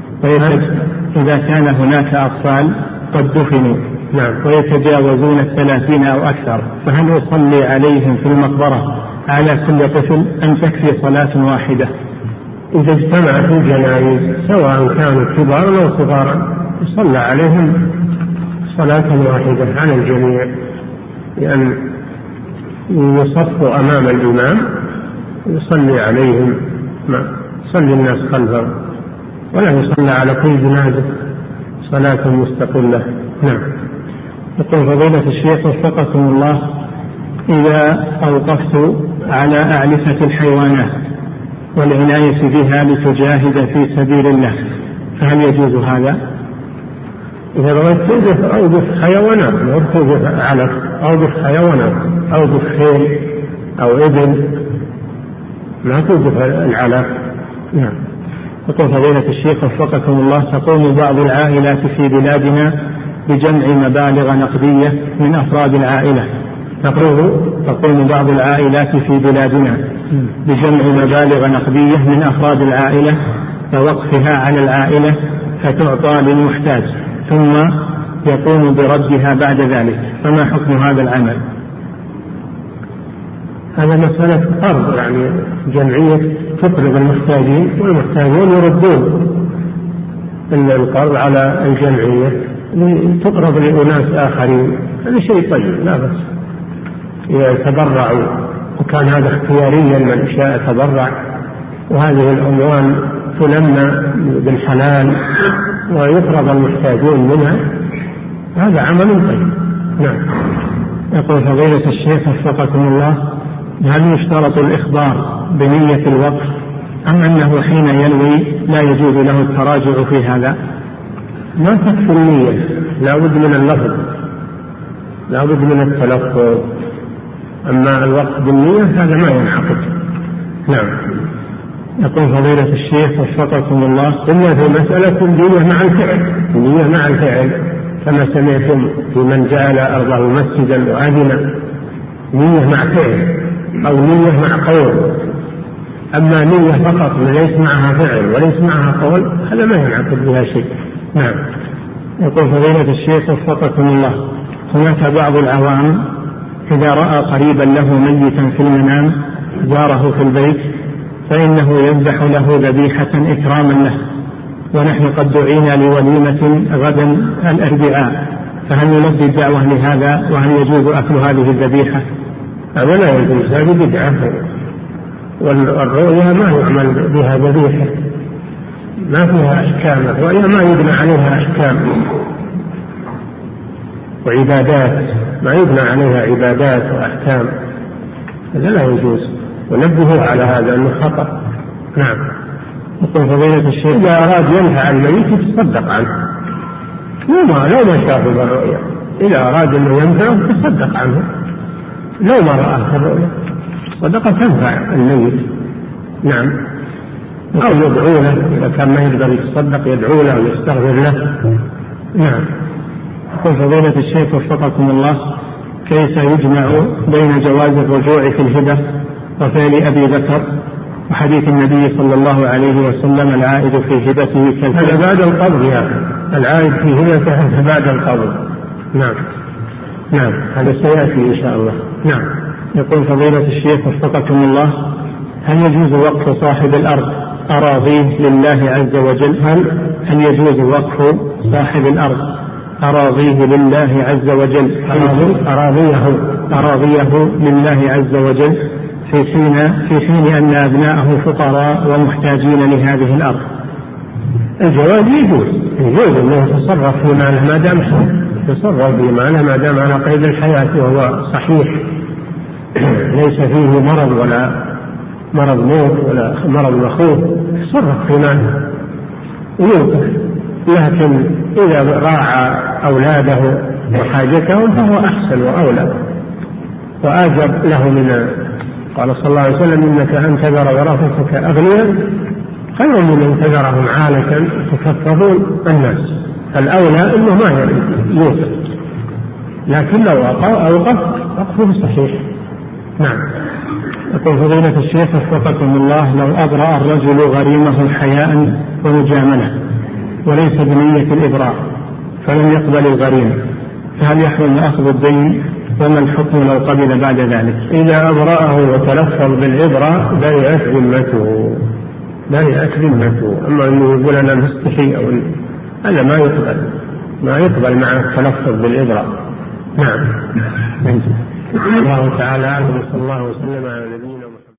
[SPEAKER 1] ويتجاوزون 30 أو أكثر، فهل يصلي عليهم في المقبرة على كل طفل أم تكفي صلاة واحدة؟
[SPEAKER 2] إذا اجتمعت الجنائز سواء كانوا كبارا أو صغارا يصلى عليهم صلاة واحدة على الجميع، لأن يصفوا أمام الإمام يصلي عليهم، يصلي الناس خلفه، ولا يصلى على كل جنازة صلاة مستقلة. نعم.
[SPEAKER 1] يقول فضيلة الشيخ وفقكم الله: إذا أوقفت على أعلفة الحيوانات والعناية بها لتجاهد في سبيل الله فهل يجوز هذا؟
[SPEAKER 2] إذا بغيت توقف أوقف حيوانات، لا توقف علف، أوقف حيوانات، أوقف خيل أو إبل، لا توقف العلف.
[SPEAKER 1] نعم. يقول فضيلة الشيخ وفقكم الله: تقوم بعض العائلات في بلادنا بجمع مبالغ نقدية من أفراد العائلة. تقوم بعض العائلات في بلادنا بجمع مبالغ نقدية من أفراد العائلة ووقفها على العائلة فتعطى للمحتاج ثم يقوم بردها بعد ذلك، فما حكم هذا العمل؟
[SPEAKER 2] هذا مسألة قرض، يعني جمعية تقرض المحتاجين والمحتاجون يردون القرض على الجمعية تقرض لأناس آخرين، هذا شيء طيب لا بأس إذا تبرعوا، وكان هذا اختياريا من شاء تبرع، وهذه الأموال تلمى بالحلال ويقرض المحتاجون منها، هذا عمل طيب. نعم.
[SPEAKER 1] يقول فضيلة الشيخ وفقكم الله: هل يشترط الإخبار بنية الوقف أم أنه حين ينوي لا يجوز له التراجع في هذا؟
[SPEAKER 2] ما تكفي النية، لا بد من اللفظ، لا بد من التلفظ. أما الوقف بالنية هذا ما ينعقد. نعم.
[SPEAKER 1] يقول فضيلة الشيخ وفقكم الله،
[SPEAKER 2] إلا في مسألة النية مع الفعل، النية مع الفعل كما سمعتم في من جعل أرضه مسجدا وأذن، نية مع فعل أو نية مع قول. أما نية فقط ليس معها فعل وليس معها قول هذا ما ينعقد بها شيء. نعم.
[SPEAKER 1] يقول فضيلة الشيخ وفقكم الله، هناك بعض العوام إذا رأى قريبا له ميتا في المنام زاره في البيت فإنه يذبح له ذبيحة إكراما له، ونحن قد دعينا لوليمة غدا الأربعاء، فهل نلبي الدعوة لهذا وهل يجوز أكل هذه الذبيحة؟
[SPEAKER 2] هذا لا يجوز، هذه بدعة، والرؤيا ما يعمل بها ذبيحة، ما فيها أحكام، الرؤيا ما يبنى عليها أحكام وعبادات، ما يبنى عليها عبادات وأحكام، هذا لا يجوز، ونبهوا على هذا أنه خطأ. نعم.
[SPEAKER 1] يقول فضيلة الشيخ
[SPEAKER 2] إذا أراد ينهى عن الميت يتصدق عنه، لو ما شافه بالرؤيا، إذا أراد أنه ينفعه يتصدق عنه، لو ما رآه في الرؤيا صدقة تنفع الميت. نعم. أو يدعو له إذا كان ما يقدر يتصدق، يدعو له ويستغفر له. نعم.
[SPEAKER 1] يقول فضيلة الشيخ وفقكم الله، كيف يجمع بين جواز الرجوع في الهبة وفعل أبي بكر وحديث النبي صلى الله عليه وسلم العائد في هبته
[SPEAKER 2] هذا بعد القبض، يا العائد في هبته بعد القبض. نعم. نعم، هذا سيأتي إن شاء الله. نعم.
[SPEAKER 1] يقول فضيلة الشيخ وفقكم الله، هل يجوز وقف صاحب الأرض أراضيه لله عز وجل؟ هل يجوز وقف صاحب الأرض أراضيه لله عز وجل، أراضيه لله عز وجل في حين أن أبناءه فقراء ومحتاجين لهذه الأرض؟
[SPEAKER 2] الجواز يجوز أنه يتصرف في ماله ما دام يتصرف في ماله ما دام على قيد الحياة وهو صحيح، ليس فيه مرض ولا مرض موت ولا مرض مخوف، يتصرف في ماله ويوقف. لكن إذا راعى أولاده وحاجتهم فهو أحسن وأولى وآجر له من، قال صلى الله عليه وسلم: إنك أن تذر ورثتك أغنياء خير من أن تذرهم عالة يتكففون الناس. فالأولى إنه ما يوقف، لكن لو أوقف وقفه صحيح. نعم.
[SPEAKER 1] يقول فضيلة الشيخ وفقكم الله، لو أبرأ الرجل غريمه حياء ومجاملة وليس بنية الإبراء فلم يقبل الغريم، فهل يحرم أخذ الدين؟ وما الحكم لو قبل بعد ذلك؟
[SPEAKER 2] إذا أبرأه وتلفظ بالإبراء برئت ذمته. أما أنه يقول أنا مستحي أو هذا ما يقبل مع التلفظ بالإبراء. نعم. الله تعالى أعلم، صلى الله وسلم على نبينا محمد.